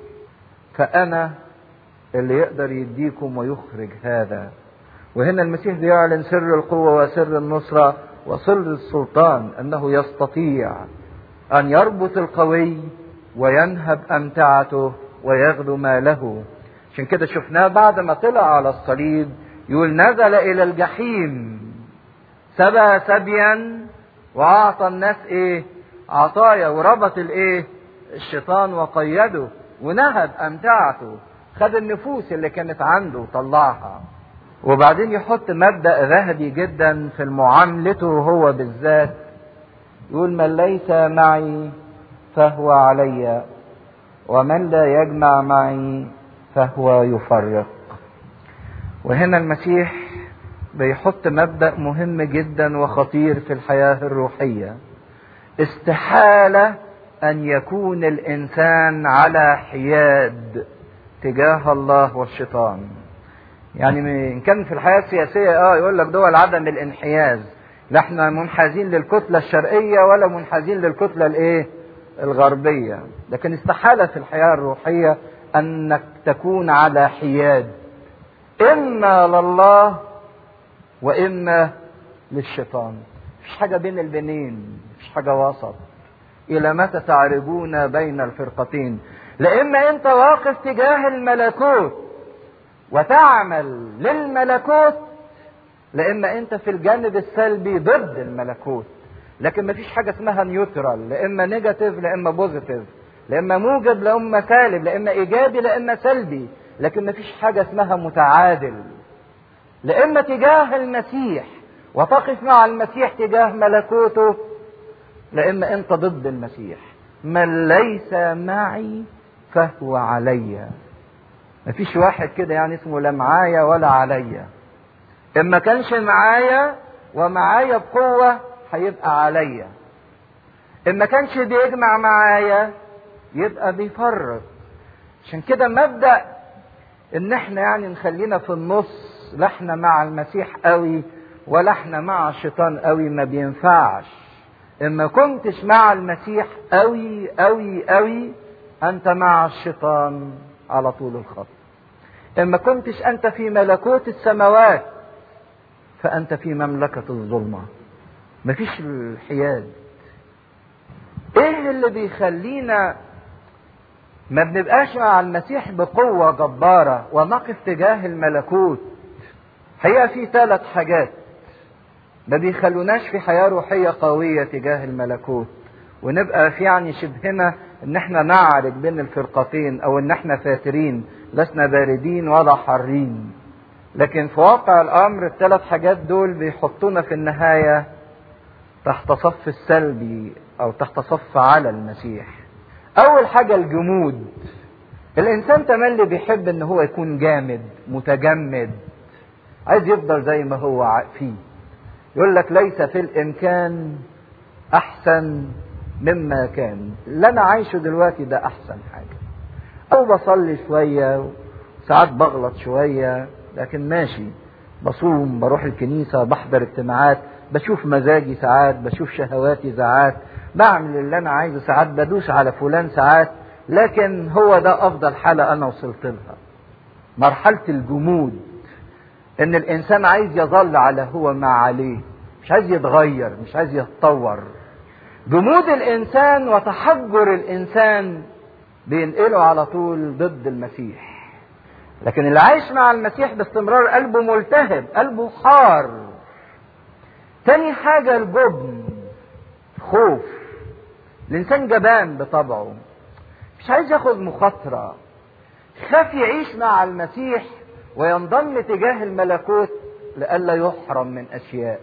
فأنا اللي يقدر يديكم ويخرج هذا. وهنا المسيح بيعلن سر القوة وسر النصرة وسر السلطان، أنه يستطيع أن يربط القوي وينهب أمتعته ويغدو ما له. عشان كده شفناه بعد ما طلع على الصليب يقول نزل إلى الجحيم سبى سبيا وأعطى الناس إيه؟ عطايا، وربط الإيه؟ الشيطان وقيده ونهب أمتعته، خد النفوس اللي كانت عنده وطلعها. وبعدين يحط مبدأ ذهبي جدا في معاملته هو بالذات، يقول من ليس معي فهو علي ومن لا يجمع معي فهو يفرق. وهنا المسيح بيحط مبدأ مهم جدا وخطير في الحياة الروحية. استحالة أن يكون الإنسان على حياد تجاه الله والشيطان. يعني إن كان في الحياة السياسية اه يقول لك دول عدم الانحياز، لا احنا منحازين للكتلة الشرقية ولا منحازين للكتلة الايه؟ الغربية. لكن استحالة في الحياة الروحية انك تكون على حياد، اما لله واما للشيطان. مفيش حاجة بين البنين، مفيش حاجة وسط. الى متى تعرجون بين الفرقتين؟ لإما انت واقف تجاه الملكوت وتعمل للملكوت، لإما انت في الجانب السلبي ضد الملكوت. لكن مفيش حاجة اسمها نيوترال، لإما نيجاتيف لإما بوزيتيف، لإما موجب لإما سالب، لإما إيجابي لإما سلبي. لكن مفيش حاجة اسمها متعادل. لإما تجاه المسيح وتقف مع المسيح تجاه ملكوته، لإما انت ضد المسيح. من ليس معي فهو علي. مفيش واحد كده يعني اسمه لا معايا ولا عليا. اما كانش معايا ومعايا بقوة هيبقى عليا. إن ما كانش بيجمع معايا يبقى بيفرق. عشان كده مبدأ إن احنا يعني نخلينا في النص، لا احنا مع المسيح قوي ولا احنا مع الشيطان قوي، ما بينفعش. إن ما كنتش مع المسيح قوي قوي قوي أنت مع الشيطان على طول الخط. إن ما كنتش أنت في ملكوت السماوات فأنت في مملكة الظلمة. مفيش الحياد. إيه اللي بيخلينا ما بنبقاش مع المسيح بقوة جبارة ونقف تجاه الملكوت؟ هي في ثلاث حاجات ما بيخلوناش في حياة روحية قوية تجاه الملكوت، ونبقى في يعني شبهنا ان احنا نعرج بين الفرقتين، او ان احنا فاترين لسنا باردين ولا حارين. لكن في واقع الامر الثلاث حاجات دول بيحطونا في النهاية تحت صف السلبي او تحت صف على المسيح. اول حاجة الجمود. الانسان تملي بيحب ان هو يكون جامد متجمد، عايز يفضل زي ما هو فيه. يقول لك ليس في الامكان احسن مما كان. اللي انا عايشه دلوقتي ده احسن حاجة. او بصلي شوية، ساعات بغلط شوية، لكن ماشي. بصوم، بروح الكنيسة، بحضر اجتماعات، بشوف مزاجي ساعات، بشوف شهواتي ساعات، بعمل اللي انا عايزه ساعات، بدوس على فلان ساعات، لكن هو ده افضل حالة انا وصلت لها. مرحلة الجمود، ان الانسان عايز يظل على هو ما عليه، مش عايز يتغير، مش عايز يتطور. جمود الانسان وتحجر الانسان بينقله على طول ضد المسيح. لكن اللي عايش مع المسيح باستمرار قلبه ملتهب، قلبه حار. تاني حاجة الجبن، خوف. الانسان جبان بطبعه، مش عايز ياخد مخاطرة، خاف يعيش مع المسيح وينضم تجاه الملكوت لئلا يحرم من اشياء.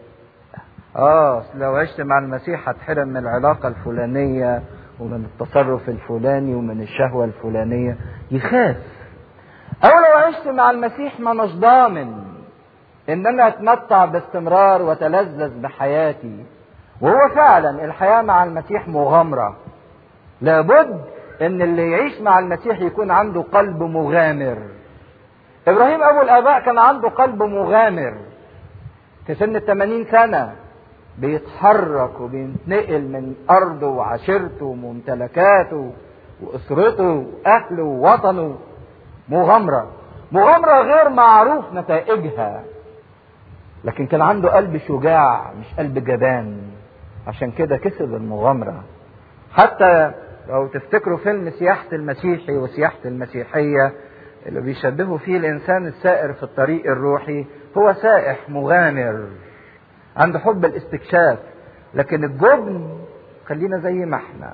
اه لو عشت مع المسيح هتحرم من العلاقة الفلانية ومن التصرف الفلاني ومن الشهوة الفلانية، يخاف. او لو عشت مع المسيح ما مش ضامن ان انا اتمتع باستمرار وتلذذ بحياتي. وهو فعلا الحياة مع المسيح مغامرة. لابد ان اللي يعيش مع المسيح يكون عنده قلب مغامر. ابراهيم ابو الاباء كان عنده قلب مغامر. في سن الثمانين سنة بيتحرك وبينتقل من ارضه وعشيرته وممتلكاته واسرته واهله ووطنه. مغامرة، مغامرة غير معروف نتائجها، لكن كان عنده قلب شجاع مش قلب جبان. عشان كده كسب المغامرة. حتى لو تفتكروا فيلم سياحة المسيحي وسياحة المسيحية، اللي بيشبهوا فيه الإنسان السائر في الطريق الروحي، هو سائح مغامر عنده حب الاستكشاف. لكن الجبن خلينا زي ما احنا،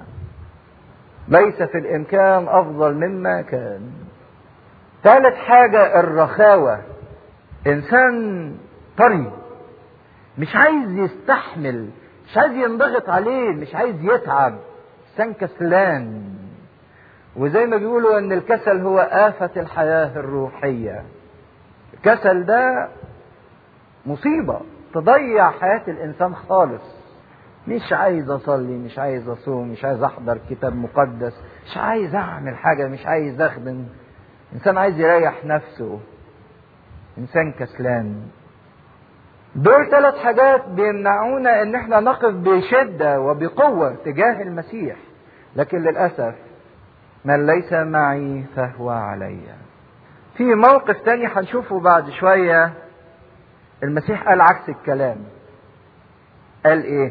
ليس في الإمكان أفضل مما كان. ثالث حاجة الرخاوة. إنسان طري، مش عايز يستحمل، مش عايز ينضغط عليه، مش عايز يتعب، إنسان كسلان. وزي ما بيقولوا ان الكسل هو آفة الحياة الروحية. الكسل ده مصيبة تضيع حياة الانسان خالص. مش عايز اصلي، مش عايز اصوم، مش عايز احضر كتاب مقدس، مش عايز اعمل حاجة، مش عايز اخدم. انسان عايز يريح نفسه، انسان كسلان. دول ثلاث حاجات بيمنعونا ان احنا نقف بشدة وبقوة تجاه المسيح. لكن للأسف من ليس معي فهو علي. في موقف تاني هنشوفه بعد شوية، المسيح قال عكس الكلام. قال ايه؟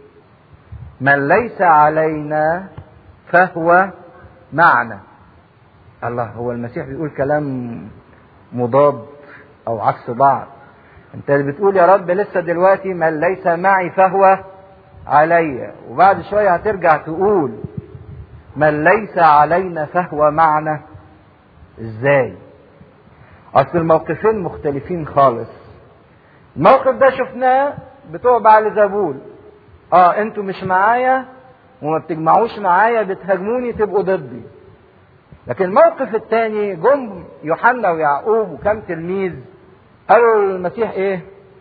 من ليس علينا فهو معنا. الله، هو المسيح بيقول كلام مضاد او عكس بعض. انت اللي بتقول يا رب لسه دلوقتي من ليس معي فهو علي، وبعد شوية هترجع تقول من ليس علينا فهو معنا. ازاي؟ اصل الموقفين مختلفين خالص. الموقف ده شفناه بتوع بعل زبول. اه انتوا مش معايا وما بتجمعوش معايا، بتهاجموني تبقوا ضدي. لكن الموقف الثاني جم يوحنا ويعقوب وكم تلميذ قالوا للمسيح ايه؟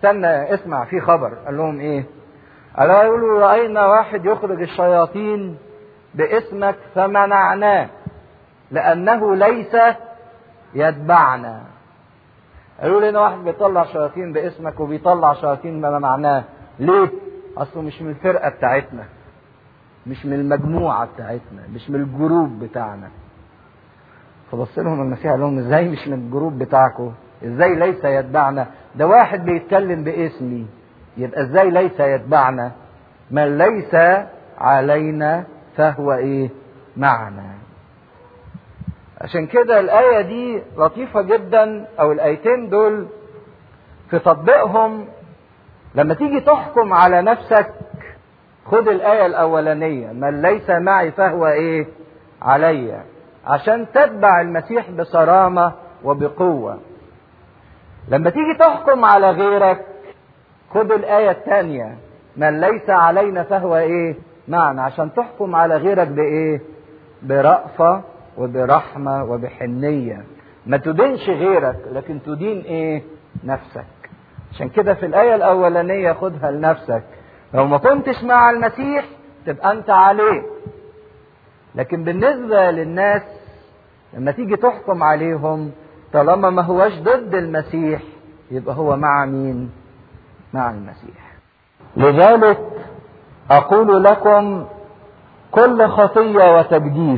استنى اسمع في خبر. قال لهم ايه؟ قالوا يقولوا رأينا واحد يخرج الشياطين باسمك فمنعناه لأنه ليس يتبعنا. قالوا لنا واحد بيطلع شياطين باسمك وبيطلع شياطين بمنعناه. ليه؟ أصله مش من الفرقة بتاعتنا، مش من المجموعة بتاعتنا، مش من الجروب بتاعنا. فبص لهم المسيح قال لهم ازاي مش من الجروب بتاعكم؟ ازاي ليس يتبعنا؟ ده واحد بيتكلم باسمي، يبقى ازاي ليس يتبعنا؟ من ليس علينا فهو ايه؟ معنا. عشان كده الآية دي لطيفة جدا، او الآيتين دول في تطبيقهم لما تيجي تحكم على نفسك خد الآية الأولانية من ليس معي فهو ايه؟ علي، عشان تتبع المسيح بصرامة وبقوة. لما تيجي تحكم على غيرك خد الآية الثانية من ليس علينا فهو ايه؟ معنا، عشان تحكم على غيرك بايه؟ برأفة وبرحمة وبحنية. ما تدينش غيرك لكن تدين ايه؟ نفسك. عشان كده في الآية الأولانية خدها لنفسك، لو ما كنتش مع المسيح تبقى انت عليه. لكن بالنسبة للناس لما تيجي تحكم عليهم طالما ما هوش ضد المسيح يبقى هو مع مين؟ مع المسيح. لذلك أقول لكم كل خطية وتجديف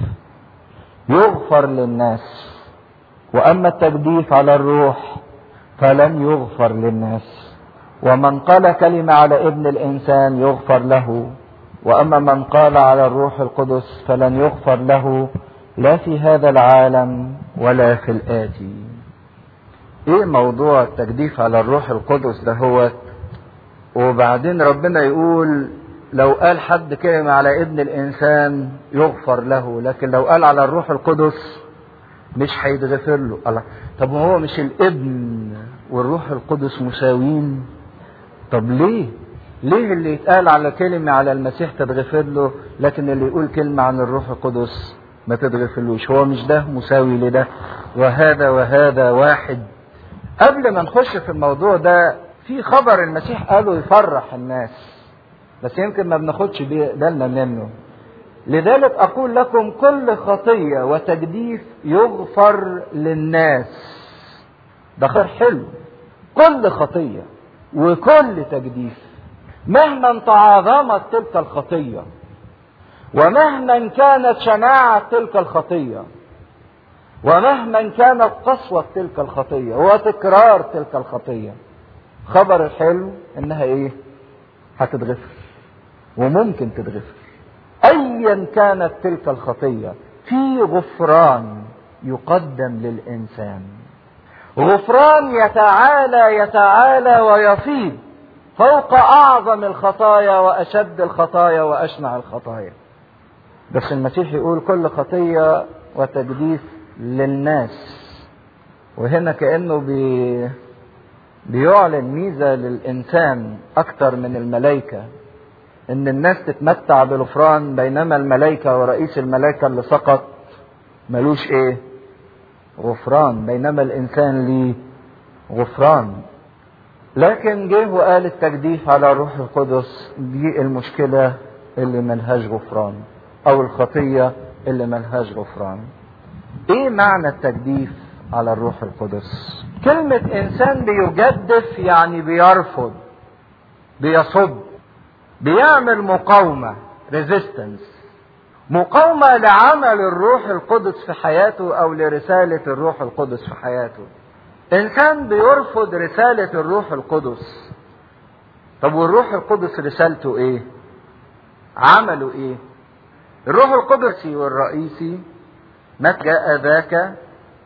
يغفر للناس، وأما التجديف على الروح فلن يغفر للناس. ومن قال كلمة على ابن الإنسان يغفر له، وأما من قال على الروح القدس فلن يغفر له لا في هذا العالم ولا في الآتي. ايه موضوع التجديف على الروح القدس ده؟ هو وبعدين ربنا يقول لو قال حد كلمة على ابن الإنسان يغفر له، لكن لو قال على الروح القدس مش هيتغفر له. الله، طب هو مش الابن والروح القدس مساوين؟ طب ليه؟ ليه اللي يتقال على كلمة على المسيح تتغفر له لكن اللي يقول كلمة عن الروح القدس ما تتغفرلوش؟ هو مش ده مساوي لده؟ وهذا وهذا واحد. قبل ما نخش في الموضوع ده في خبر المسيح قاله يفرح الناس بس يمكن ما بناخدش بالنا منه. لذلك أقول لكم كل خطية وتجديف يغفر للناس. ده خير حلو. كل خطية وكل تجديف مهما تعاظمت تلك الخطية ومهما كانت شناعة تلك الخطية ومهما كانت قسوة تلك الخطية وتكرار تلك الخطية، خبر الحلو انها ايه؟ هتتغفر، وممكن تتغفر ايا كانت تلك الخطية. في غفران يقدم للانسان، غفران يتعالى يتعالى ويفيض فوق اعظم الخطايا واشد الخطايا واشنع الخطايا. بس المسيح يقول كل خطية وتجديف للناس، وهنا كأنه بي بيعلن ميزة للإنسان أكتر من الملائكة، إن الناس تتمتع بالغفران بينما الملائكة ورئيس الملائكة اللي سقط ملوش إيه؟ غفران، بينما الإنسان ليه غفران. لكن جه وقال التجديف على الروح القدس دي المشكلة اللي ملهاش غفران، أو الخطية اللي ملهاش غفران. إيه معنى التجديف على الروح القدس؟ كلمة إنسان بيجدف يعني بيرفض، بيصد، بيعمل مقاومة، ريزيستنس، مقاومة لعمل الروح القدس في حياته أو لرسالة الروح القدس في حياته. إنسان بيرفض رسالة الروح القدس. طب والروح القدس رسالته إيه؟ عمله إيه؟ الروح القدس والرئيسي متى جاء ذاك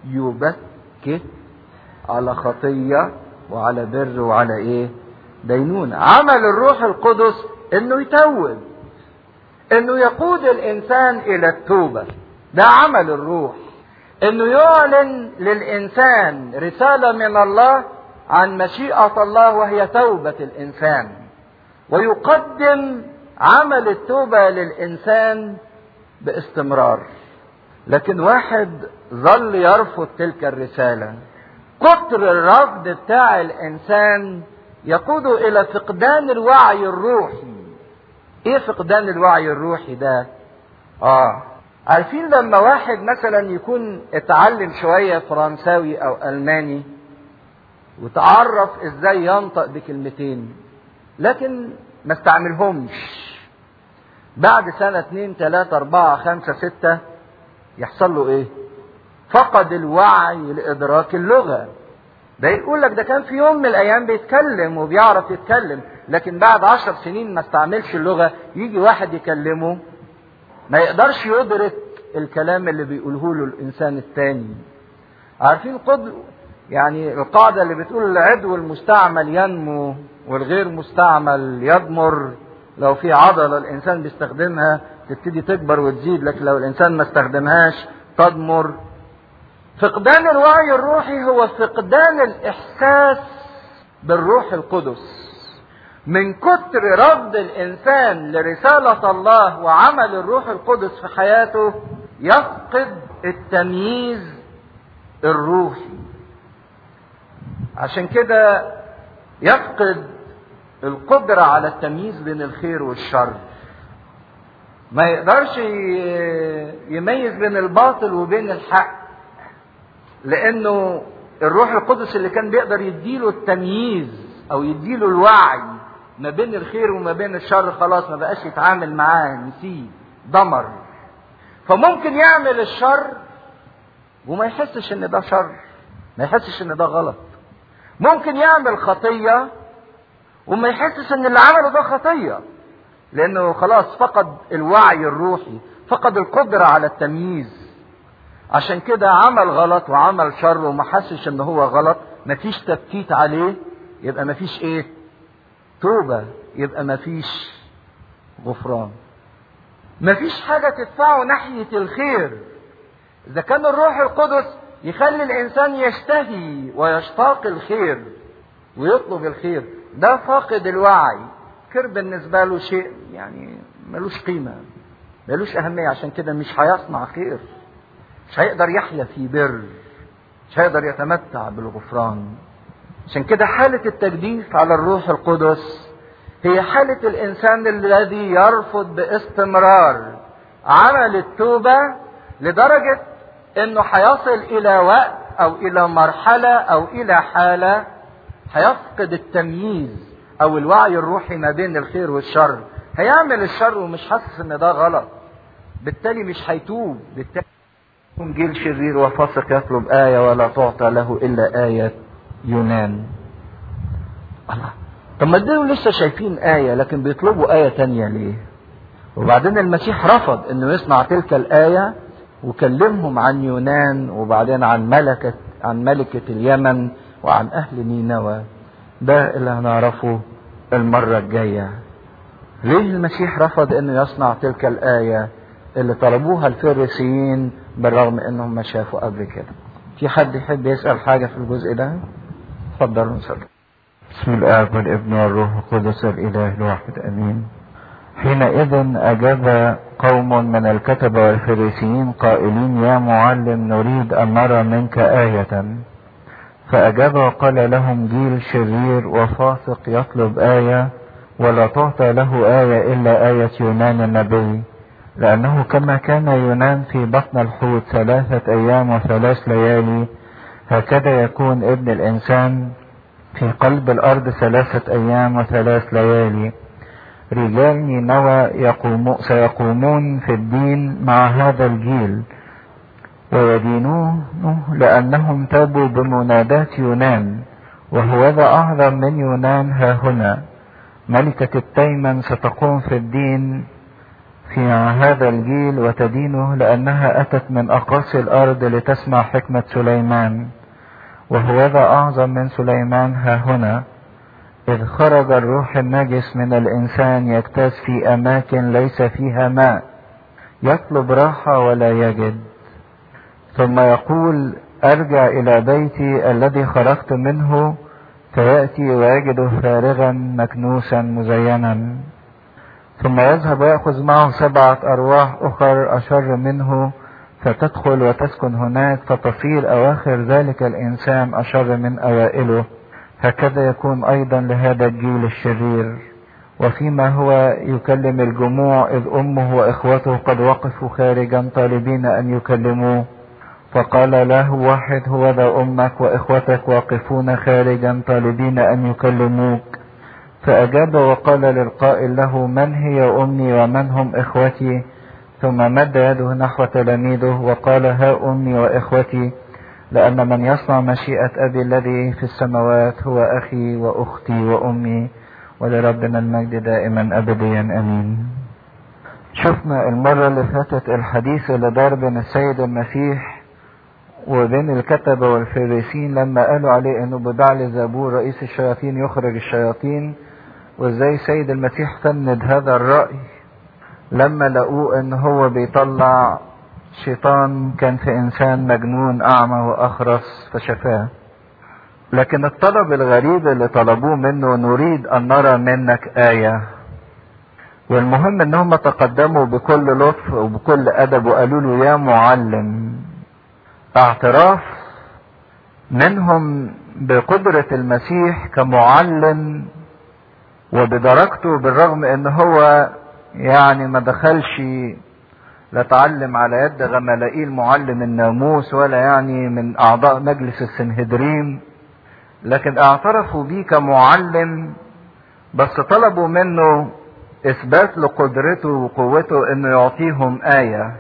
يبكت على خطية وعلى بر وعلى ايه؟ دينونة. عمل الروح القدس انه يتوب، انه يقود الانسان الى التوبة. ده عمل الروح، انه يعلن للانسان رسالة من الله عن مشيئة الله وهي توبة الانسان، ويقدم عمل التوبة للانسان باستمرار. لكن واحد ظل يرفض تلك الرسالة، كتر الرفض بتاع الانسان يقود الى فقدان الوعي الروحي. ايه فقدان الوعي الروحي ده؟ اه عارفين لما واحد مثلا يكون اتعلم شوية فرنساوي او الماني وتعرف ازاي ينطق بكلمتين لكن ما استعملهمش، بعد سنة اتنين تلاتة اربعة خمسة ستة يحصل له ايه؟ فقد الوعي لادراك اللغة. ده يقول لك ده كان في يوم من الايام بيتكلم وبيعرف يتكلم، لكن بعد عشر سنين ما استعملش اللغة يجي واحد يكلمه ما يقدرش يدرك الكلام اللي بيقوله له الانسان التاني. عارفين قد يعني القاعدة اللي بتقول العضو المستعمل ينمو والغير مستعمل يضمر. لو في عضلة الانسان بيستخدمها تبتدي تكبر وتزيد، لكن لو الانسان ما استخدمهاش تضمر. فقدان الوعي الروحي هو فقدان الاحساس بالروح القدس. من كتر رفض الانسان لرسالة الله وعمل الروح القدس في حياته يفقد التمييز الروحي. عشان كده يفقد القدرة على التمييز بين الخير والشر. ما يقدرش يميز بين الباطل وبين الحق، لانه الروح القدس اللي كان بيقدر يديله التمييز او يديله الوعي ما بين الخير وما بين الشر خلاص ما بقاش يتعامل معاه، نسيه، دمر. فممكن يعمل الشر وما يحسش ان ده شر، ما يحسش ان ده غلط. ممكن يعمل خطية وما يحسش ان اللي عمله ده خطية، لانه خلاص فقد الوعي الروحي، فقد القدرة على التمييز. عشان كده عمل غلط وعمل شر وما حسش ان هو غلط، مفيش تبكيت عليه، يبقى مفيش ايه؟ توبة، يبقى مفيش غفران. مفيش حاجة تدفعه ناحية الخير. اذا كان الروح القدس يخلي الانسان يشتهي ويشتاق الخير ويطلب الخير، ده فاقد الوعي. الخير بالنسبة له شيء يعني ملوش قيمة، ملوش اهمية. عشان كده مش هيصنع خير، مش هيقدر يحيا في بر، مش هيقدر يتمتع بالغفران. عشان كده حالة التجديف على الروح القدس هي حالة الانسان الذي يرفض باستمرار عمل التوبة، لدرجة انه هيصل الى وقت او الى مرحلة او الى حالة هيفقد التمييز او الوعي الروحي ما بين الخير والشر. هيعمل الشر ومش حاسس ان ده غلط، بالتالي مش هيتوب. بالتالي جيل شرير وفاسق يطلب آية ولا تعطى له إلا آية يونان. الله، طب ما دول لسه شايفين آية لكن بيطلبوا آية تانية ليه؟ وبعدين المسيح رفض انه يصنع تلك الآية وكلمهم عن يونان وبعدين عن ملكة عن ملكة اليمن وعن أهل نينوى. ده اللي هنعرفه المرة الجاية. ليه المسيح رفض انه يصنع تلك الآية اللي طلبوها الفريسيين بالرغم انهم ما شافوا قبل كده؟ في حد يحب يسأل حاجة في الجزء ده؟ اتفضلوا نصلي. بسم الآب والابن والروح القدس الإله الواحد آمين. حينئذ أجاب قوم من الكتبة والفريسيين قائلين: يا معلم، نريد أن نرى منك آية. فأجاب وقال لهم: جيل شرير وفاسق يطلب آية ولا تعطى له آية إلا آية يونان النبي. لأنه كما كان يونان في بطن الحوت ثلاثة أيام وثلاث ليالي، هكذا يكون ابن الإنسان في قلب الأرض ثلاثة أيام وثلاث ليالي. رجال نينوى يقوم سيقومون في الدين مع هذا الجيل ويدينوه لأنهم تابوا بمناداة يونان، وهوذا أعظم من يونان ها هنا. ملكة التيمن ستقوم في الدين في هذا الجيل وتدينه، لأنها أتت من أقاصي الأرض لتسمع حكمة سليمان، وهوذا أعظم من سليمان ها هنا. إذ خرج الروح النجس من الإنسان يجتاز في أماكن ليس فيها ماء، يطلب راحة ولا يجد، ثم يقول: أرجع إلى بيتي الذي خرجت منه، فيأتي ويجده فارغا مكنوسا مزينا. ثم يذهب ويأخذ معه سبعة أرواح أخر أشر منه، فتدخل وتسكن هناك، فتصير أواخر ذلك الإنسان أشر من أوائله. هكذا يكون أيضا لهذا الجيل الشرير. وفيما هو يكلم الجموع إذ أمه وإخوته قد وقفوا خارجا طالبين أن يكلموه، فقال له واحد هو ذا أمك وإخوتك واقفون خارجا طالبين أن يكلموك. فأجاب وقال للقائل له من هي أمي ومن هم إخوتي؟ ثم مد يده نحو تلاميذه وقال ها أمي وإخوتي، لأن من يصنع مشيئة أبي الذي في السماوات هو أخي وأختي وأمي، ولربنا المجد دائما أبديا أمين. شفنا المرة اللي فاتت الحديث اللي دار بين السيد المسيح وبين الكتبة والفريسين لما قالوا عليه انه ببعل زبور رئيس الشياطين يخرج الشياطين، وازاي سيد المسيح فند هذا الرأي لما لقوه ان هو بيطلع شيطان كان في انسان مجنون اعمى واخرس فشفاه. لكن الطلب الغريب اللي طلبوه منه نريد ان نرى منك آية. والمهم انهم تقدموا بكل لطف وبكل ادب وقالوا له يا معلم. اعتراف منهم بقدرة المسيح كمعلم وبدرجته، بالرغم ان هو يعني ما دخلش لا تعلم على يد غملائيل معلم الناموس ولا يعني من اعضاء مجلس السنهدرين، لكن اعترفوا بيه كمعلم، بس طلبوا منه اثبات لقدرته وقوته انه يعطيهم آية.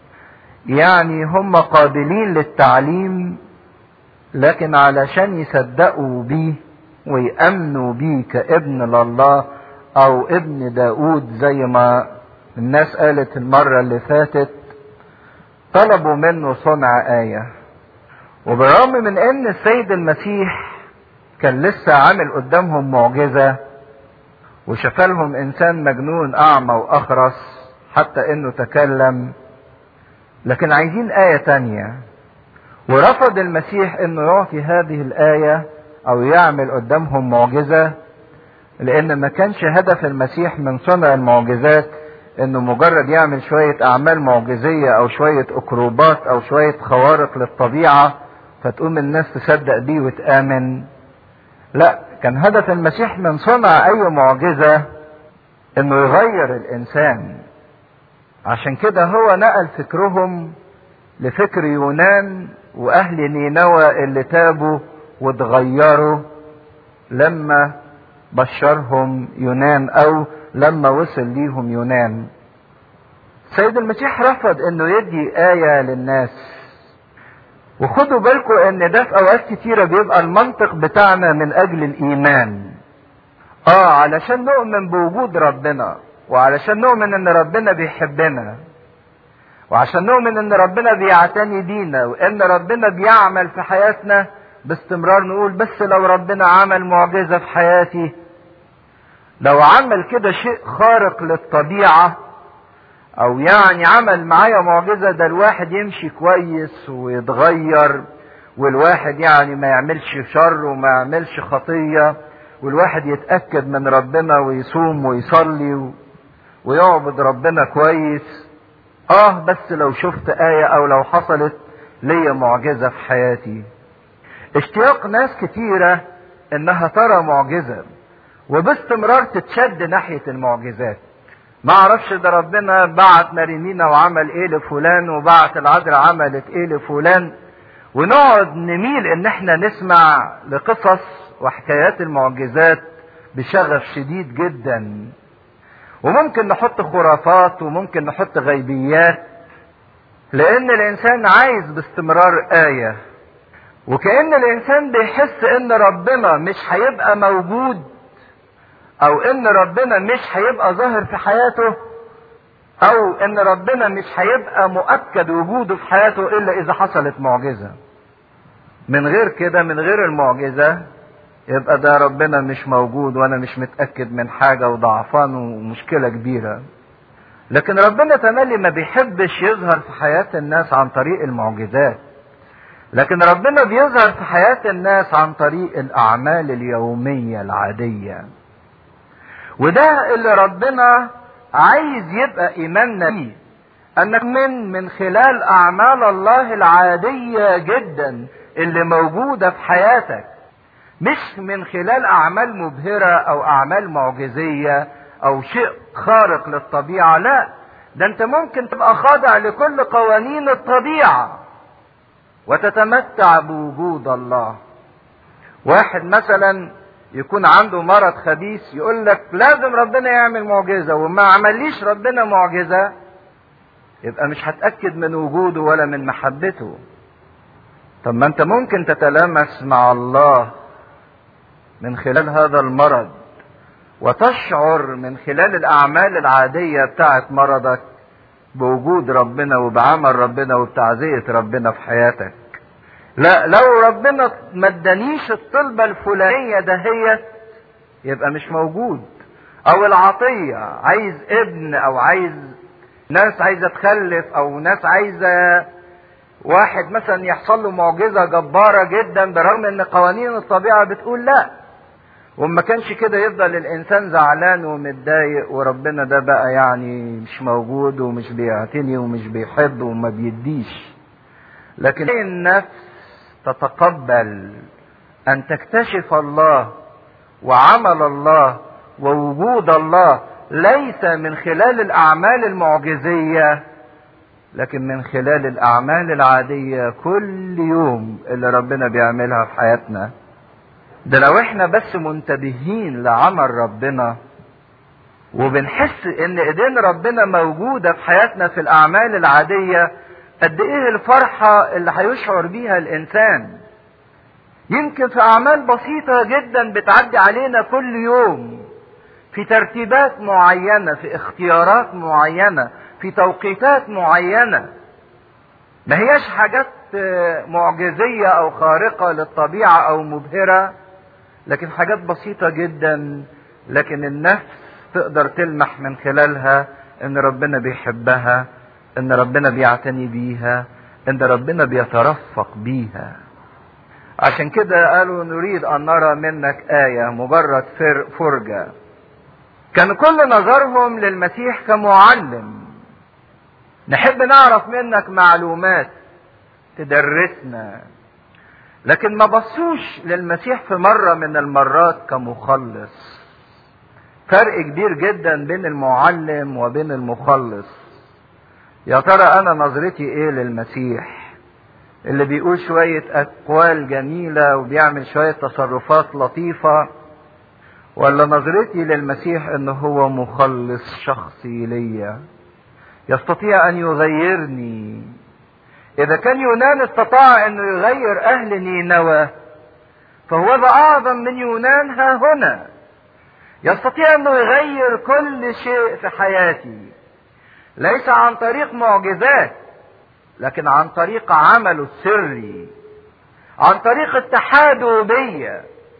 يعني هم قابلين للتعليم، لكن علشان يصدقوا بيه ويأمنوا بيه كابن لله او ابن داود زي ما الناس قالت المرة اللي فاتت، طلبوا منه صنع آية. وبالرغم من ان السيد المسيح كان لسه عامل قدامهم معجزة وشفالهم انسان مجنون اعمى واخرس حتى انه تكلم، لكن عايزين آية تانية. ورفض المسيح انه يعطي هذه الآية او يعمل قدامهم معجزة، لان ما كانش هدف المسيح من صنع المعجزات انه مجرد يعمل شوية اعمال معجزية او شوية اكروبات او شوية خوارق للطبيعة فتقوم الناس تصدق بيه وتآمن. لا، كان هدف المسيح من صنع اي معجزة انه يغير الانسان. عشان كده هو نقل فكرهم لفكر يونان واهل نينوى اللي تابوا واتغيروا لما بشرهم يونان او لما وصل ليهم يونان. سيد المسيح رفض انه يدي آية للناس. وخدوا بالكم ان ده في اوقات كتيرة بيبقى المنطق بتاعنا من اجل الايمان. اه علشان نؤمن بوجود ربنا، وعلشان نؤمن ان ربنا بيحبنا، وعشان نؤمن ان ربنا بيعتني بينا، وان ربنا بيعمل في حياتنا باستمرار. نقول بس لو ربنا عمل معجزة في حياتي، لو عمل كده شيء خارق للطبيعة او يعني عمل معايا معجزة، ده الواحد يمشي كويس ويتغير، والواحد يعني ما يعملش شر وما يعملش خطية، والواحد يتأكد من ربنا ويصوم ويصلي ويعبد ربنا كويس. اه بس لو شفت آية او لو حصلت ليا معجزة في حياتي. اشتياق ناس كتيرة انها ترى معجزة وباستمرار تتشد ناحية المعجزات. ما اعرفش ده ربنا بعت مريمينا وعمل ايه لفلان، وبعت العذراء عملت ايه لفلان، ونقعد نميل ان احنا نسمع لقصص وحكايات المعجزات بشغف شديد جدا. وممكن نحط خرافات وممكن نحط غيبيات، لان الانسان عايز باستمرار آية. وكأن الانسان بيحس ان ربنا مش هيبقى موجود، او ان ربنا مش هيبقى ظاهر في حياته، او ان ربنا مش هيبقى مؤكد وجوده في حياته الا اذا حصلت معجزة. من غير كده، من غير المعجزة، يبقى ده ربنا مش موجود وانا مش متأكد من حاجة وضعفان ومشكلة كبيرة. لكن ربنا تملي ما بيحبش يظهر في حياة الناس عن طريق المعجزات، لكن ربنا بيظهر في حياة الناس عن طريق الاعمال اليومية العادية. وده اللي ربنا عايز يبقى ايماننا بيه، انك من من خلال اعمال الله العادية جدا اللي موجودة في حياتك مش من خلال اعمال مبهرة او اعمال معجزية او شيء خارق للطبيعة، لا، ده انت ممكن تبقى خاضع لكل قوانين الطبيعة وتتمتع بوجود الله. واحد مثلا يكون عنده مرض خبيث يقول لك لازم ربنا يعمل معجزة، وما عمليش ربنا معجزة يبقى مش هتأكد من وجوده ولا من محبته. طب ما انت ممكن تتلامس مع الله من خلال هذا المرض وتشعر من خلال الأعمال العادية بتاعت مرضك بوجود ربنا وبعمل ربنا وبتعزية ربنا في حياتك. لا، لو ربنا ما ادانيش الطلبة الفلانية دهيت يبقى مش موجود. او العطية، عايز ابن او عايز ناس عايزة تخلف او ناس عايزة واحد مثلا يحصل له معجزة جبارة جدا برغم ان قوانين الطبيعة بتقول لا. وما كانش كده يفضل الانسان زعلان ومتضايق وربنا ده بقى يعني مش موجود ومش بيعتني ومش بيحب وما بيديش. لكن النفس تتقبل ان تكتشف الله وعمل الله ووجود الله ليس من خلال الاعمال المعجزية لكن من خلال الاعمال العادية كل يوم اللي ربنا بيعملها في حياتنا. ده لو احنا بس منتبهين لعمل ربنا وبنحس ان ايدين ربنا موجودة في حياتنا في الاعمال العادية، قد ايه الفرحة اللي هيشعر بيها الانسان. يمكن في اعمال بسيطة جدا بتعدي علينا كل يوم، في ترتيبات معينة، في اختيارات معينة، في توقيتات معينة، ما هياش حاجات معجزية او خارقة للطبيعة او مبهرة، لكن حاجات بسيطة جدا، لكن النفس تقدر تلمح من خلالها ان ربنا بيحبها، ان ربنا بيعتني بيها، ان ربنا بيترفق بيها. عشان كده قالوا نريد ان نرى منك آية، مجرد فرجة. كان كل نظرهم للمسيح كمعلم، نحب نعرف منك معلومات تدرسنا، لكن ما بصوش للمسيح في مرة من المرات كمخلص. فرق كبير جدا بين المعلم وبين المخلص. يا ترى انا نظرتي ايه للمسيح اللي بيقول شوية اقوال جميلة وبيعمل شوية تصرفات لطيفة، ولا نظرتي للمسيح انه هو مخلص شخصي ليا يستطيع ان يغيرني. اذا كان يونان استطاع انه يغير اهل نينوى، فهو ذا اعظم من يونان ها هنا، يستطيع انه يغير كل شيء في حياتي، ليس عن طريق معجزات لكن عن طريق عمله السري، عن طريق اتحاده بيا.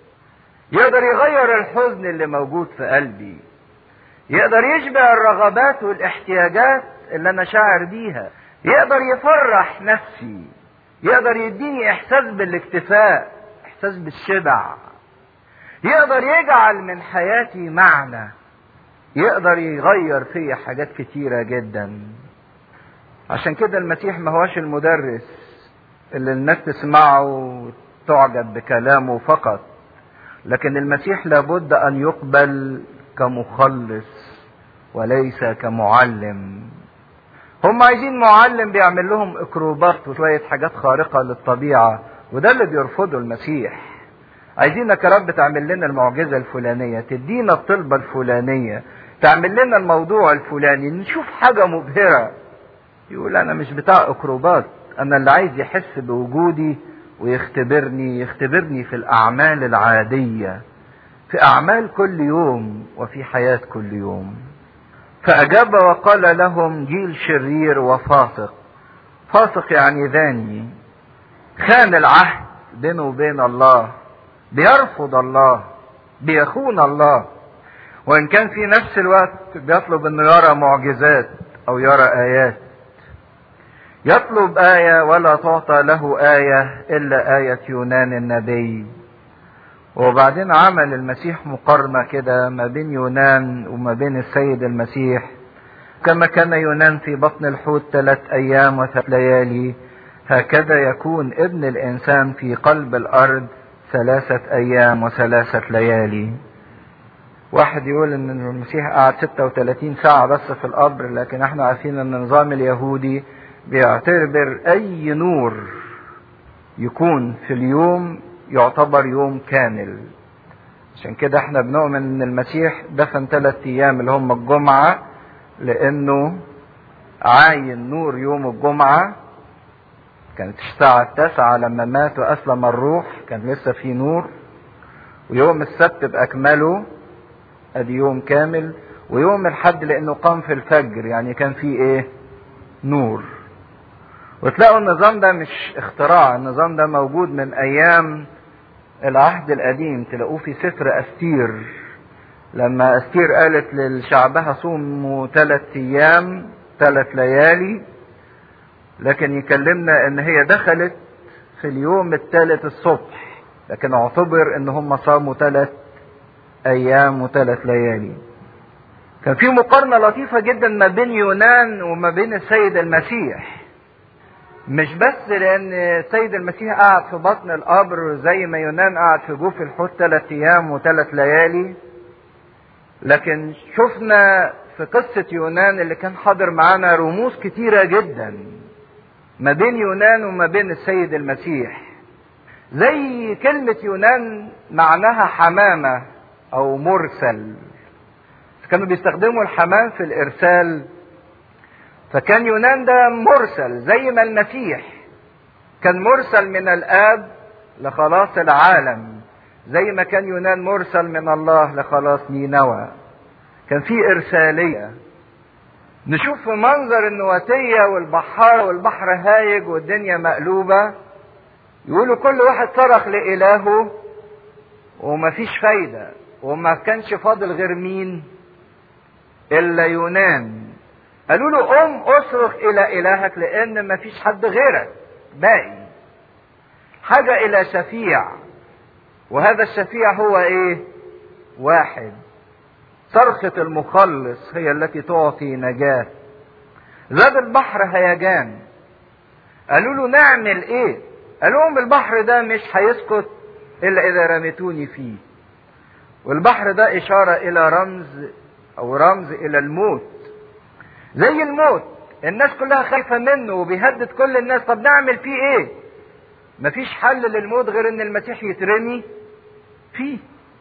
يقدر يغير الحزن اللي موجود في قلبي، يقدر يشبع الرغبات والاحتياجات اللي انا شاعر بيها، يقدر يفرح نفسي، يقدر يديني احساس بالاكتفاء، احساس بالشبع، يقدر يجعل من حياتي معنى، يقدر يغير فيا حاجات كتيرة جدا. عشان كده المسيح ما هوش المدرس اللي الناس تسمعه وتعجب بكلامه فقط، لكن المسيح لابد ان يقبل كمخلص وليس كمعلم. هم عايزين معلم بيعمل لهم اكروبات وشوية حاجات خارقة للطبيعة، وده اللي بيرفضه المسيح. عايزينك يا رب تعمل لنا المعجزة الفلانية، تدينا الطلبة الفلانية، تعمل لنا الموضوع الفلاني، نشوف حاجة مبهرة. يقول انا مش بتاع اكروبات، انا اللي عايز يحس بوجودي ويختبرني، يختبرني في الاعمال العادية، في اعمال كل يوم وفي حياة كل يوم. فاجاب وقال لهم جيل شرير وفاسق. فاسق يعني ذاني، خان العهد بينه وبين الله، بيرفض الله، بيخون الله، وان كان في نفس الوقت بيطلب انه يرى معجزات او يرى ايات. يطلب آية ولا تعطى له آية إلا آية يونان النبي. وبعدين عمل المسيح مقارنة كده ما بين يونان وما بين السيد المسيح. كما كان يونان في بطن الحوت ثلاث أيام وثلاث ليالي، هكذا يكون ابن الإنسان في قلب الأرض ثلاثة ايام وثلاثة ليالي. واحد يقول ان المسيح قعد ستة وثلاثين ساعة بس في القبر، لكن احنا عارفين ان النظام اليهودي بيعتبر اي نور يكون في اليوم يعتبر يوم كامل. عشان كده احنا بنؤمن ان المسيح دفن ثلاث ايام اللي هم الجمعة، لانه عاين نور يوم الجمعة، كانت الساعة التاسعة لما مات واسلم الروح كان لسه في نور، ويوم السبت باكمله ادي يوم كامل، ويوم الحد لانه قام في الفجر يعني كان فيه ايه؟ نور. وتلاقوا النظام ده مش اختراع، النظام ده موجود من ايام العهد القديم، تلاقوه في سفر استير لما استير قالت لشعبها صوموا ثلاث ايام ثلاث ليالي، لكن يكلمنا ان هي دخلت في اليوم الثالث الصبح، لكن اعتبر ان هم صاموا ثلاث ايام وثلاث ليالي. كان في مقارنة لطيفة جدا ما بين يونان وما بين السيد المسيح، مش بس لان السيد المسيح قعد في بطن القبر زي ما يونان قعد في جوف الحوت ثلاث ايام وثلاث ليالي، لكن شفنا في قصة يونان اللي كان حاضر معانا رموز كتيرة جدا ما بين يونان وما بين السيد المسيح. زي كلمة يونان معناها حمامة او مرسل، كانوا بيستخدموا الحمام في الارسال، فكان يونان ده مرسل زي ما المسيح كان مرسل من الآب لخلاص العالم، زي ما كان يونان مرسل من الله لخلاص نينوى. كان في إرسالية. نشوف في منظر النواتية والبحارة والبحر هايج والدنيا مقلوبة، يقولوا كل واحد صرخ لإلهه ومفيش فايدة، وما كانش فاضل غير مين؟ إلا يونان. قالوا له قم اصرخ الى الهك لان مفيش حد غيرك باقي. حاجة الى شفيع، وهذا الشفيع هو ايه؟ واحد. صرخة المخلص هي التي تعطي نجاة. زاد البحر هيجان. قالوا له نعمل ايه؟ قالوا لهم البحر ده مش هيسكت الا اذا رميتوني فيه. والبحر ده اشارة الى رمز او رمز الى الموت. زي الموت الناس كلها خايفة منه وبيهدد كل الناس، طب نعمل فيه ايه؟ مفيش حل للموت غير ان المسيح يترمي فيه.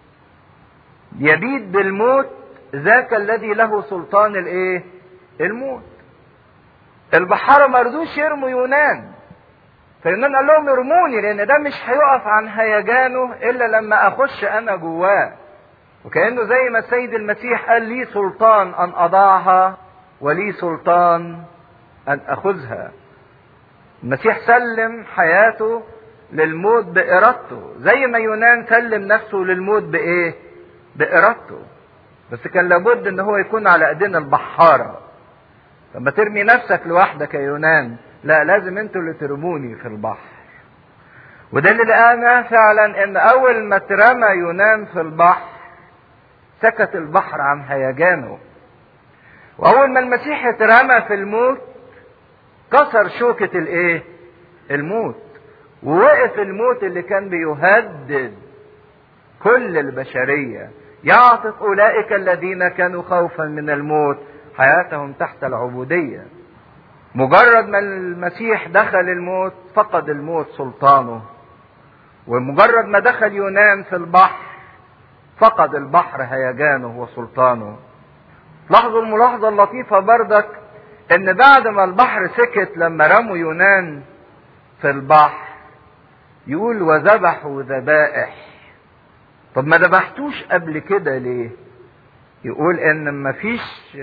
يبيد بالموت ذاك الذي له سلطان الايه؟ الموت. البحارة ما رضوش يرموا يونان، فيونان قال لهم ارموني لان ده مش هيقف عن هيجانه الا لما اخش انا جواه. وكأنه زي ما السيد المسيح قال لي سلطان ان اضعها ولي سلطان ان اخذها. المسيح سلم حياته للموت بارادته، زي ما يونان سلم نفسه للموت بايه؟ بارادته. بس كان لابد ان هو يكون على ايدين البحارة. لما ترمي نفسك لوحدك يا يونان، لا لازم انتوا اللي ترموني في البحر. وده اللي لقانا فعلا ان اول ما ترمى يونان في البحر سكت البحر عن هيجانه. واول ما المسيح اترمى في الموت كسر شوكة الايه؟ الموت. ووقف الموت اللي كان بيهدد كل البشرية، يعتق اولئك الذين كانوا خوفا من الموت حياتهم تحت العبودية. مجرد ما المسيح دخل الموت فقد الموت سلطانه، ومجرد ما دخل يونان في البحر فقد البحر هيجانه وسلطانه. لاحظوا الملاحظة اللطيفة بردك ان بعد ما البحر سكت لما رموا يونان في البحر يقول وذبحوا ذبائح. طب ما ذبحتوش قبل كده ليه؟ يقول ان مفيش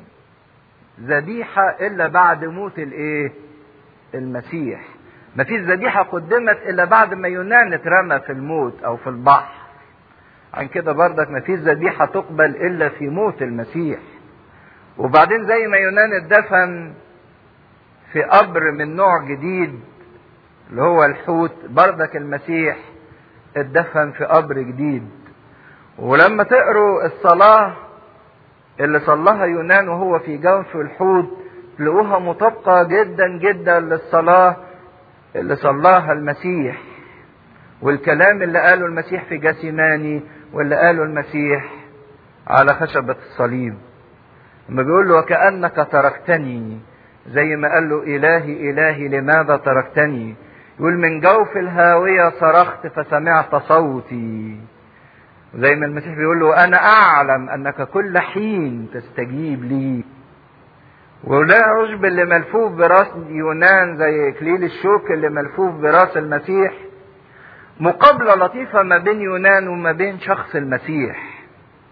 ذبيحة الا بعد موت الايه؟ المسيح. مفيش ذبيحة قدمت الا بعد ما يونان اترمى في الموت او في البحر. عن كده بردك مفيش ذبيحة تقبل الا في موت المسيح. وبعدين زي ما يونان اتدفن في قبر من نوع جديد اللي هو الحوت، بردك المسيح اتدفن في قبر جديد. ولما تقروا الصلاة اللي صلاها يونان وهو في جوف الحوت تلاقوها مطابقة جدا جدا للصلاة اللي صلاها المسيح. والكلام اللي قاله المسيح في جثيماني واللي قاله المسيح على خشبة الصليب لما بيقول له وكأنك تركتني، زي ما قال له إلهي إلهي لماذا تركتني. يقول من جوف الهاوية صرخت فسمعت صوتي. زي ما المسيح بيقول له أنا أعلم أنك كل حين تستجيب لي. ولا عشب اللي ملفوف براس يونان زي إكليل الشوك اللي ملفوف براس المسيح مقابلة لطيفة ما بين يونان وما بين شخص المسيح،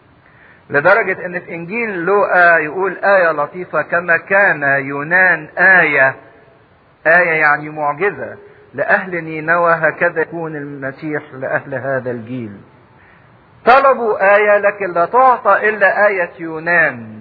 لدرجة ان في انجيل لوقا يقول آية لطيفة كما كان يونان آية، آية يعني معجزة لأهل نينوى هكذا يكون المسيح لأهل هذا الجيل. طلبوا آية لكن لا تعطى إلا آية يونان.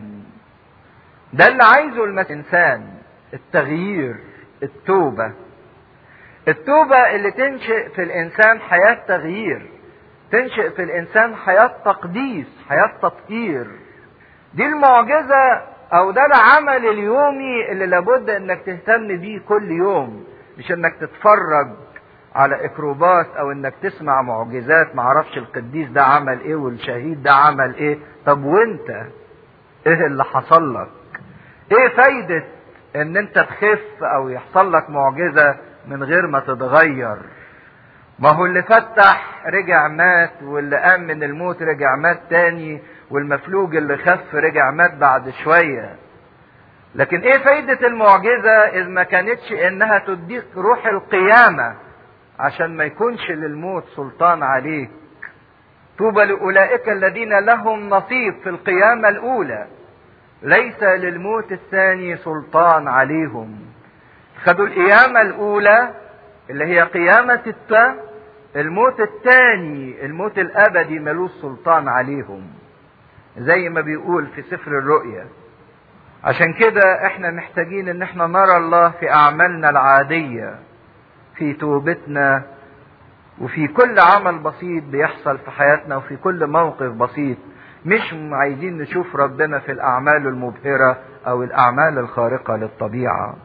ده اللي عايزه الإنسان، التغيير، التوبة. التوبة اللي تنشئ في الإنسان حياة تغيير، تنشئ في الإنسان حياة تقديس، حياة تطهير. دي المعجزة أو ده العمل اليومي اللي لابد إنك تهتم بيه كل يوم، مش إنك تتفرج على إكروبات أو إنك تسمع معجزات معرفش القديس ده عمل إيه والشهيد ده عمل إيه. طب وإنت إيه اللي حصل لك؟ إيه فايدة إن أنت تخف أو يحصل لك معجزة من غير ما تتغير؟ ما هو اللي فتح رجع مات، واللي قام من الموت رجع مات تاني، والمفلوج اللي خف رجع مات بعد شوية. لكن ايه فايدة المعجزة اذ ما كانتش انها تديك روح القيامة عشان ما يكونش للموت سلطان عليك. طوبى لأولئك الذين لهم نصيب في القيامة الأولى ليس للموت الثاني سلطان عليهم. خدوا القيامة الأولى اللي هي قيامة التا، الموت الثاني الموت الأبدي ملوش سلطان عليهم زي ما بيقول في سفر الرؤيا. عشان كده احنا محتاجين ان احنا نرى الله في أعمالنا العادية، في توبتنا، وفي كل عمل بسيط بيحصل في حياتنا، وفي كل موقف بسيط. مش عايزين نشوف ربنا في الأعمال المبهرة أو الأعمال الخارقة للطبيعة.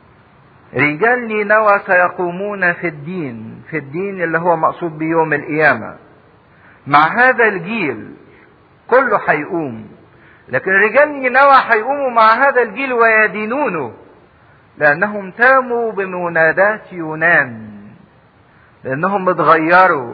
رجال نينوى سيقومون في الدين، في الدين اللي هو مقصود بيوم القيامة. مع هذا الجيل كله هيقوم، لكن رجال نينوى هيقوموا مع هذا الجيل ويدينونه لأنهم تاموا بمنادات يونان، لأنهم اتغيروا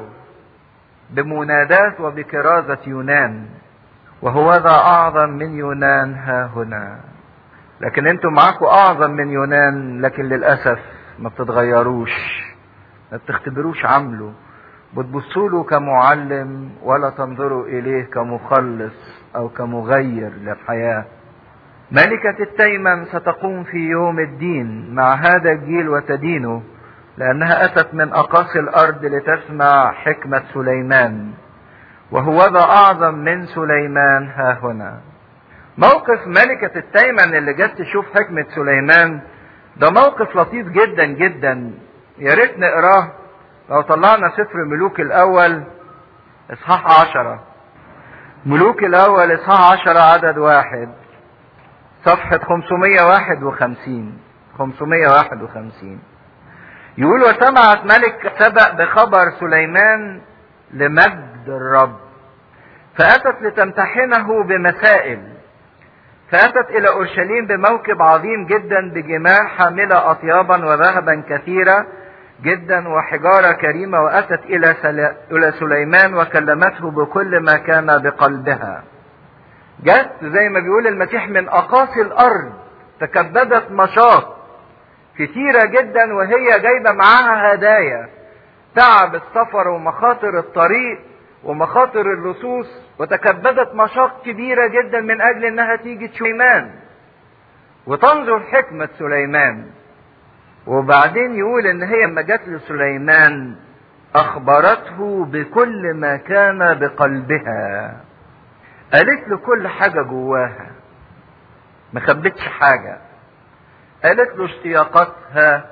بمنادات وبكرازة يونان. وهو ذا أعظم من يونان ها هنا. لكن انتم معاكم أعظم من يونان، لكن للأسف ما بتتغيروش، ما بتختبروش عمله، بتبصوا له كمعلم ولا تنظروا إليه كمخلص أو كمغير للحياة. ملكة التيمم ستقوم في يوم الدين مع هذا الجيل وتدينه، لأنها أتت من أقاصي الأرض لتسمع حكمة سليمان، وهو ذا أعظم من سليمان ها هنا. موقف ملكة التيمن اللي جت تشوف حكمة سليمان ده موقف لطيف جدا جدا، يا ريت نقراه لو طلعنا سفر ملوك الأول إصحاح عشرة. ملوك الأول إصحاح عشرة عدد واحد، صفحة خمسمائة وواحد وخمسين. خمسمائة وواحد وخمسين يقول وسمعت ملك سبأ بخبر سليمان لمجد الرب، فأتت لتمتحنه بمسائل. فأتت إلى أورشليم بموكب عظيم جدا بجماع حاملة أطيابا وذهبا كثيرة جدا وحجارة كريمة، وأتت إلى إلى سليمان وكلمته بكل ما كان بقلبها. جت زي ما بيقول المسيح من أقاصي الأرض، تكبدت مشاط كثيرة جدا وهي جايبة معاها هدايا، تعب السفر ومخاطر الطريق ومخاطر اللصوص، وتكبدت مشاق كبيرة جدا من أجل أنها تيجي سليمان وتنظر حكمة سليمان. وبعدين يقول ان هي لما جت لسليمان اخبرته بكل ما كان بقلبها، قالت له كل حاجة جواها، ما خبتش حاجة. قالت له اشتياقاتها،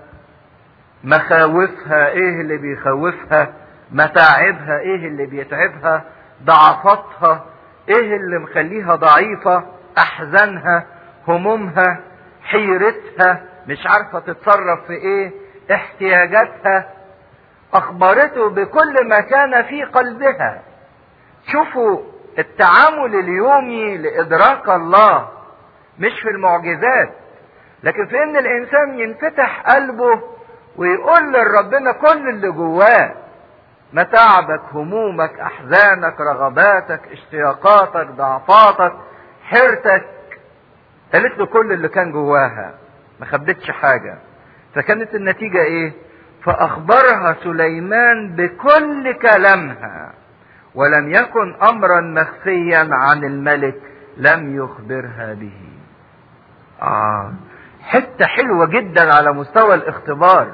مخاوفها ايه اللي بيخوفها، متاعبها ايه اللي بيتعبها، ضعفاتها ايه اللي مخليها ضعيفة، احزانها، همومها، حيرتها، مش عارفة تتصرف في ايه، احتياجاتها. اخبرته بكل ما كان في قلبها. شوفوا التعامل اليومي لادراك الله مش في المعجزات، لكن في ان الانسان ينفتح قلبه ويقول لربنا كل اللي جواه، متاعبك، همومك، احزانك، رغباتك، اشتياقاتك، ضعفاتك، حيرتك. قالت له كل اللي كان جواها، ما خبتش حاجة. فكانت النتيجة ايه؟ فاخبرها سليمان بكل كلامها، ولم يكن امرا مخفيا عن الملك لم يخبرها به. آه حتة حلوة جدا على مستوى الاختبار،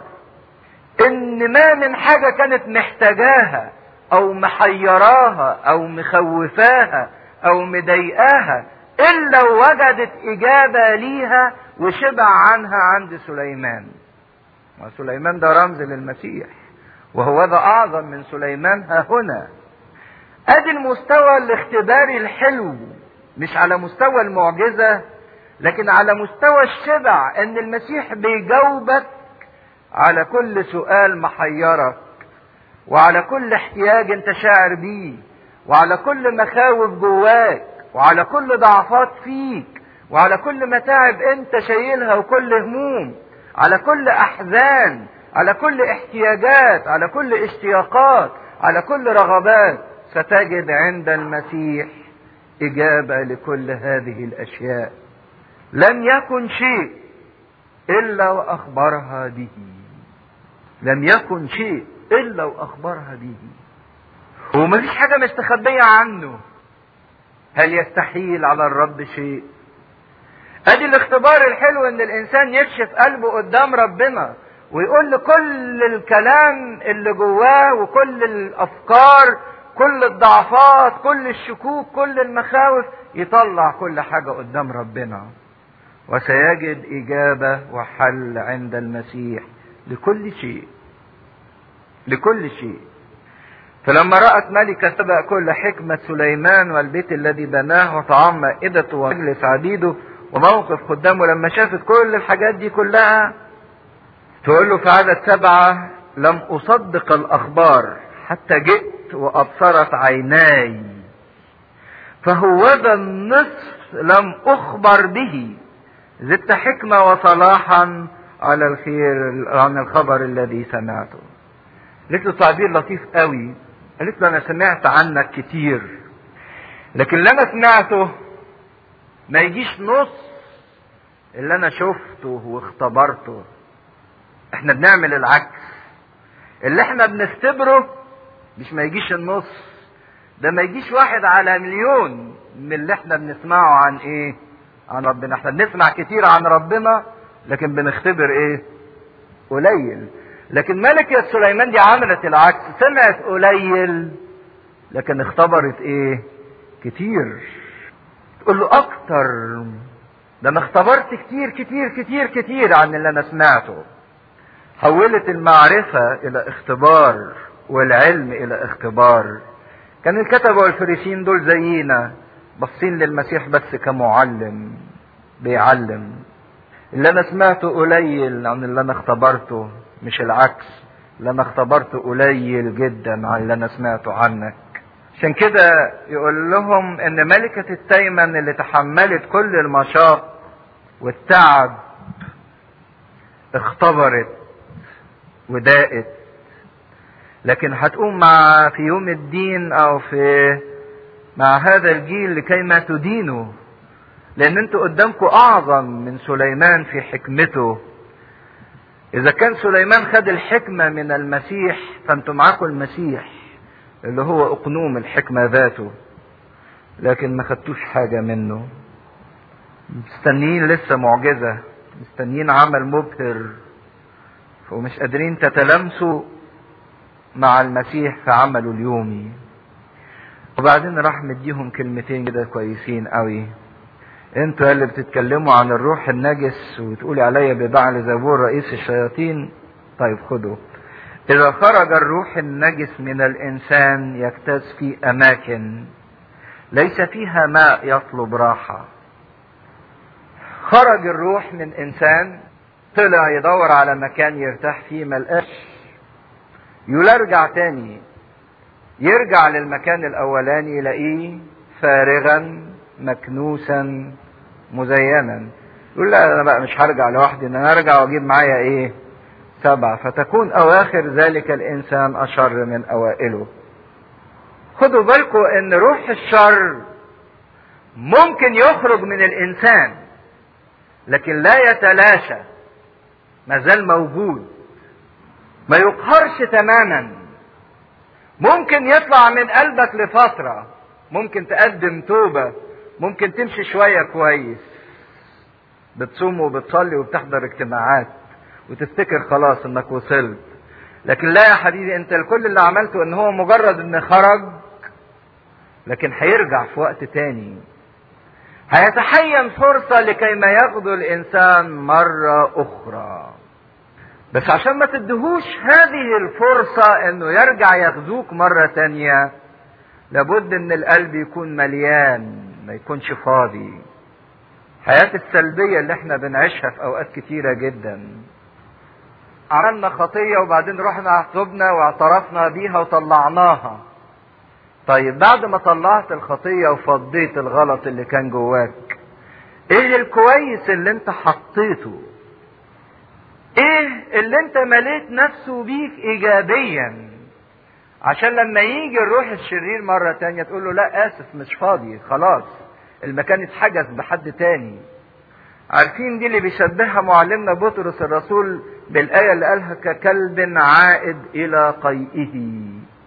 ان ما من حاجة كانت محتاجاها او محيراها او مخوفاها او مضايقاها الا وجدت اجابة ليها وشبع عنها عند سليمان. وسليمان ده رمز للمسيح، وهو ذا اعظم من سليمان ها هنا. ادي المستوى الاختباري الحلو، مش على مستوى المعجزة لكن على مستوى الشبع، ان المسيح بيجاوبك على كل سؤال محيرك، وعلى كل احتياج انت شاعر بيه، وعلى كل مخاوف جواك، وعلى كل ضعفات فيك، وعلى كل متاعب انت شايلها، وكل هموم، على كل احزان، على كل احتياجات، على كل اشتياقات، على كل رغبات. ستجد عند المسيح اجابة لكل هذه الاشياء. لم يكن شيء الا واخبرها به. لم يكن شيء الا واخبرها به. ومفيش حاجة مستخبية عنه. هل يستحيل على الرب شيء؟ ادي الاختبار الحلو، ان الانسان يكشف قلبه قدام ربنا ويقول له كل الكلام اللي جواه، وكل الافكار، كل الضعفات، كل الشكوك، كل المخاوف، يطلع كل حاجة قدام ربنا، وسيجد اجابة وحل عند المسيح لكل شيء. لكل شيء. فلما رأت ملكة سبأ كل حكمة سليمان والبيت الذي بناه وطعام مائدته ومجلس عبيده وموقف خدامه، لما شافت كل الحاجات دي كلها تقول له في عدد سبعة: لم أصدق الأخبار حتى جئت وأبصرت عيناي، فهوذا النصف لم أخبر به، زدت حكمة وصلاحا على الخير عن الخبر الذي سمعته. قالت له تعبير لطيف قوي، قالت له انا سمعت عنك كتير، لكن اللي انا سمعته ما يجيش نص اللي انا شفته واختبرته. احنا بنعمل العكس، اللي احنا بنختبره مش ما يجيش النص، ده ما يجيش واحد على مليون من اللي احنا بنسمعه عن ايه؟ عن ربنا. احنا بنسمع كتير عن ربنا لكن بنختبر ايه؟ قليل. لكن ملكة سليمان دي عملت العكس، سمعت قليل لكن اختبرت ايه؟ كتير. تقول له اكتر، ده انا اختبرت كتير كتير كتير كتير عن اللي انا سمعته. حولت المعرفة الى اختبار والعلم الى اختبار. كان الكتبة والفريسين دول زينا، باصين للمسيح بس كمعلم بيعلم. اللي انا سمعته قليل عن اللي انا اختبرته، مش العكس، اللي انا اختبرته قليل جدا عن اللي انا سمعته عنك. عشان كده يقول لهم ان ملكة التيمن اللي تحملت كل المشاق والتعب اختبرت وداقت، لكن هتقوم مع في يوم الدين او في مع هذا الجيل لكي ما تدينوا، لان انتوا قدامكم اعظم من سليمان في حكمته. اذا كان سليمان خد الحكمة من المسيح، فانتوا معاكم المسيح اللي هو اقنوم الحكمة ذاته، لكن ما خدتوش حاجة منه. مستنيين لسه معجزة، مستنيين عمل مبهر، ومش قادرين تتلامسوا مع المسيح في عمله اليومي. وبعدين راح مديهم كلمتين كده كويسين قوي: انتوا اللي بتتكلموا عن الروح النجس وتقولي عليا ببعل زبور رئيس الشياطين، طيب خدوا: اذا خرج الروح النجس من الانسان يجتاز في اماكن ليس فيها ماء يطلب راحة. خرج الروح من انسان، طلع يدور على مكان يرتاح فيه، ملقاش. يقول ارجع تاني، يرجع للمكان الاولاني يلاقيه فارغا مكنوسا مزينا. يقول لا انا بقى مش هرجع لوحدي، انا هرجع واجيب معايا ايه؟ سبعة. فتكون اواخر ذلك الانسان اشر من اوائله. خدوا بالكم ان روح الشر ممكن يخرج من الانسان لكن لا يتلاشى، ما زال موجود، ما يقهرش تماما. ممكن يطلع من قلبك لفترة، ممكن تقدم توبة، ممكن تمشي شوية كويس، بتصوم وبتصلي وبتحضر اجتماعات وتفتكر خلاص انك وصلت. لكن لا يا حبيبي، انت الكل اللي عملته ان هو مجرد ان خرج، لكن هيرجع في وقت تاني، هيتحين فرصة لكي ما ياخده الانسان مرة اخرى. بس عشان ما تدهوش هذه الفرصة انه يرجع ياخدوك مرة تانية، لابد ان القلب يكون مليان، ما يكونش فاضي. حياة السلبية اللي احنا بنعيشها في اوقات كتيرة جدا، عملنا خطية وبعدين رحنا تبنا واعترفنا بيها وطلعناها. طيب بعد ما طلعت الخطية وفضيت الغلط اللي كان جواك، ايه الكويس اللي انت حطيته؟ ايه اللي انت مليت نفسه بيك ايجابيا، عشان لما يجي الروح الشرير مرة تانية تقول له لا اسف مش فاضي، خلاص المكان اتحجز بحد تاني. عارفين دي اللي بيشبهها معلمنا بطرس الرسول بالآية اللي قالها ككلب عائد إلى قيئه.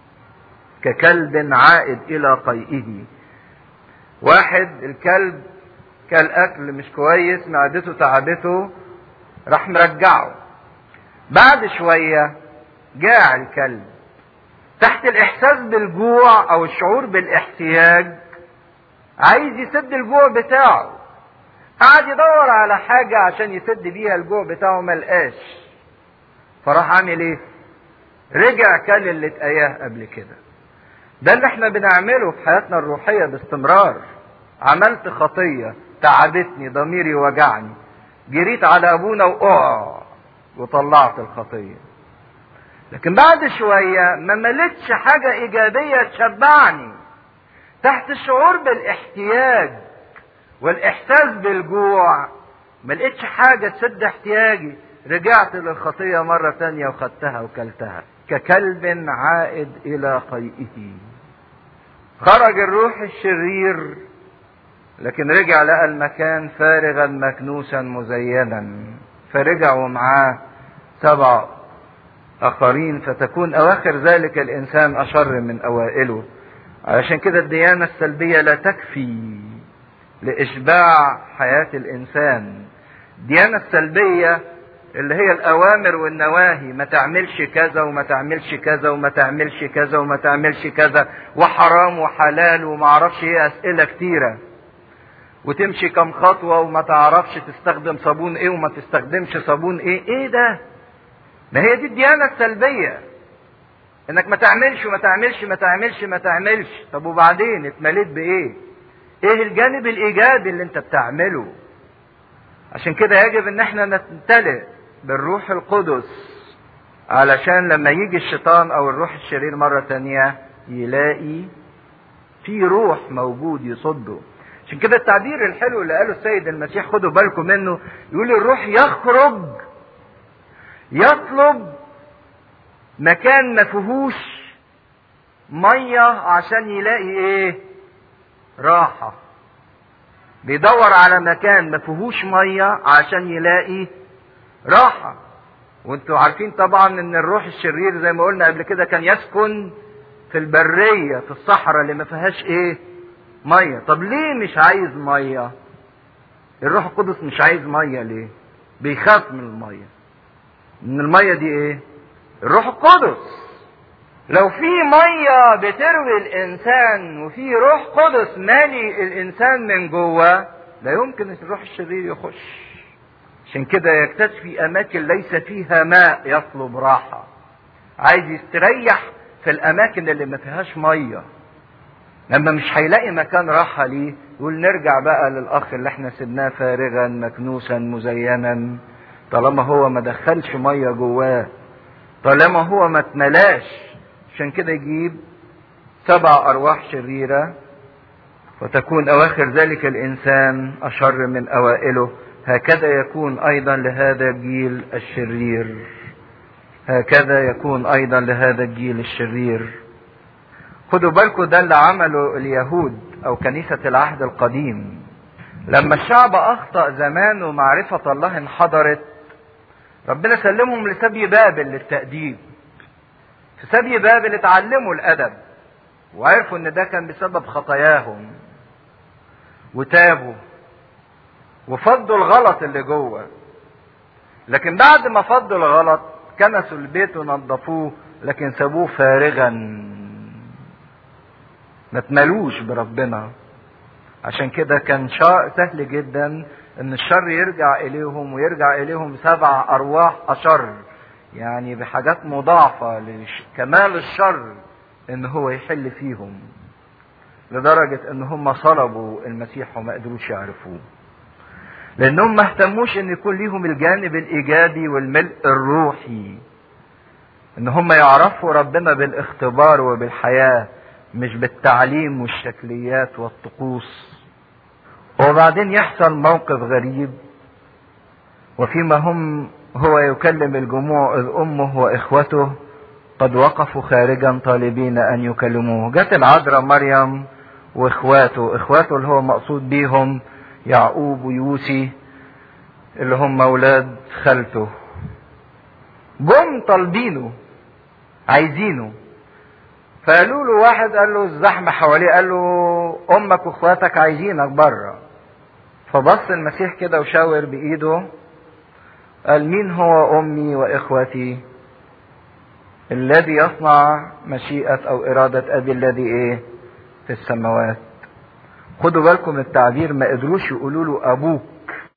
ككلب عائد إلى قيئه. واحد الكلب كل أكل مش كويس، معدته تعبته، راح مرجعه. بعد شوية جاع الكلب، تحت الإحساس بالجوع أو الشعور بالاحتياج، عايز يسد الجوع بتاعه. قعد يدور على حاجة عشان يسد بيها الجوع بتاعه، ملقاش. فراح عامل ايه؟ رجع كل اللي اتقياه قبل كده. ده اللي احنا بنعمله في حياتنا الروحية باستمرار. عملت خطية تعبتني، ضميري وجعني، جريت على ابونا وقع وطلعت الخطية. لكن بعد شوية ما ملتش حاجة ايجابية تشبعني. تحت الشعور بالاحتياج والاحساس بالجوع ما لقيتش حاجة تسد احتياجي، رجعت للخطية مرة تانية وخدتها وكلتها. ككلب عائد الى قيئه. خرج الروح الشرير لكن رجع لقى المكان فارغا مكنوسا مزينا، فرجعوا معاه سبع اخرين، فتكون اواخر ذلك الانسان اشر من اوائله. علشان كده الديانة السلبية لا تكفي لإشباع حياة الإنسان. الديانة السلبية اللي هي الأوامر والنواهي، ما تعملش كذا وما تعملش كذا وما تعملش كذا وما تعملش كذا، وحرام وحلال وما اعرفش ايه، أسئلة كتيرة، وتمشي كم خطوة وما تعرفش تستخدم صابون ايه وما تستخدمش صابون ايه. ايه ده؟ ما هي دي الديانة السلبية، انك ما تعملش وما تعملش ما تعملش ما تعملش. طب وبعدين اتمليت بايه؟ ايه الجانب الايجابي اللي انت بتعمله؟ عشان كده يجب ان احنا نمتلئ بالروح القدس، علشان لما يجي الشيطان او الروح الشرير مرة تانية يلاقي في روح موجود يصده. عشان كده التعبير الحلو اللي قاله السيد المسيح خدوا بالكم منه، يقول الروح يخرج يطلب مكان ما فيهوش ميه عشان يلاقي ايه؟ راحة. بيدور على مكان ما فيهوش ميه عشان يلاقي راحة. وانتوا عارفين طبعا ان الروح الشرير زي ما قلنا قبل كده كان يسكن في البرية، في الصحراء اللي ما فيهاش ايه؟ ميه. طب ليه مش عايز ميه؟ الروح القدس مش عايز ميه ليه؟ بيخاف من الميه. من الميه دي ايه؟ الروح القدس. لو في ميه بتروي الانسان وفي روح قدس مالي الانسان من جوه، لا يمكن الروح الشرير يخش. عشان كده يجتاز في اماكن ليس فيها ماء يطلب راحه، عايز يستريح في الاماكن اللي ما فيهاش ميه. لما مش هيلاقي مكان راحه ليه، يقول نرجع بقى للاخ اللي احنا سبناه فارغا مكنوسا مزينا، طالما هو ما دخلش ميه جواه طالما هو ما اتملاش. عشان كده يجيب سبع ارواح شريرة وتكون اواخر ذلك الانسان اشر من اوائله. هكذا يكون ايضا لهذا الجيل الشرير. هكذا يكون ايضا لهذا الجيل الشرير. خدوا بالكم ده اللي عمله اليهود او كنيسة العهد القديم. لما الشعب اخطأ زمان ومعرفة الله انحدرت، ربنا سلمهم لسبي بابل للتأديب. في سبي بابل اتعلموا الادب وعرفوا ان ده كان بسبب خطاياهم وتابوا وفضوا الغلط اللي جوه. لكن بعد ما فضوا الغلط كنسوا البيت ونظفوه، لكن سابوه فارغا، ما تملوش بربنا. عشان كده كان سهل جدا ان الشر يرجع اليهم، ويرجع اليهم سبع ارواح اشر، يعني بحاجات مضاعفة لكمال الشر ان هو يحل فيهم، لدرجة ان هم صلبوا المسيح وما قدروش يعرفوه، لانهم ما اهتموش ان يكون ليهم الجانب الايجابي والملء الروحي، ان هم يعرفوا ربنا بالاختبار وبالحياة، مش بالتعليم والشكليات والطقوس. وبعدين يحصل موقف غريب، وفيما هم هو يكلم الجموع إذ أمه وإخوته قد وقفوا خارجا طالبين أن يكلموه. جت العذراء مريم وإخواته، إخواته اللي هو مقصود بيهم يعقوب ويوسي اللي هم أولاد خالته، جم طالبينه عايزينه. فقالوا له واحد قال له الزحمة حواليه، قال له أمك وإخواتك عايزينك بره. فبص المسيح كده وشاور بإيده قال مين هو أمي وإخوتي؟ الذي يصنع مشيئة أو إرادة أبي الذي إيه في السماوات. خدوا بالكم التعبير، ما قدروش يقولوا له أبوك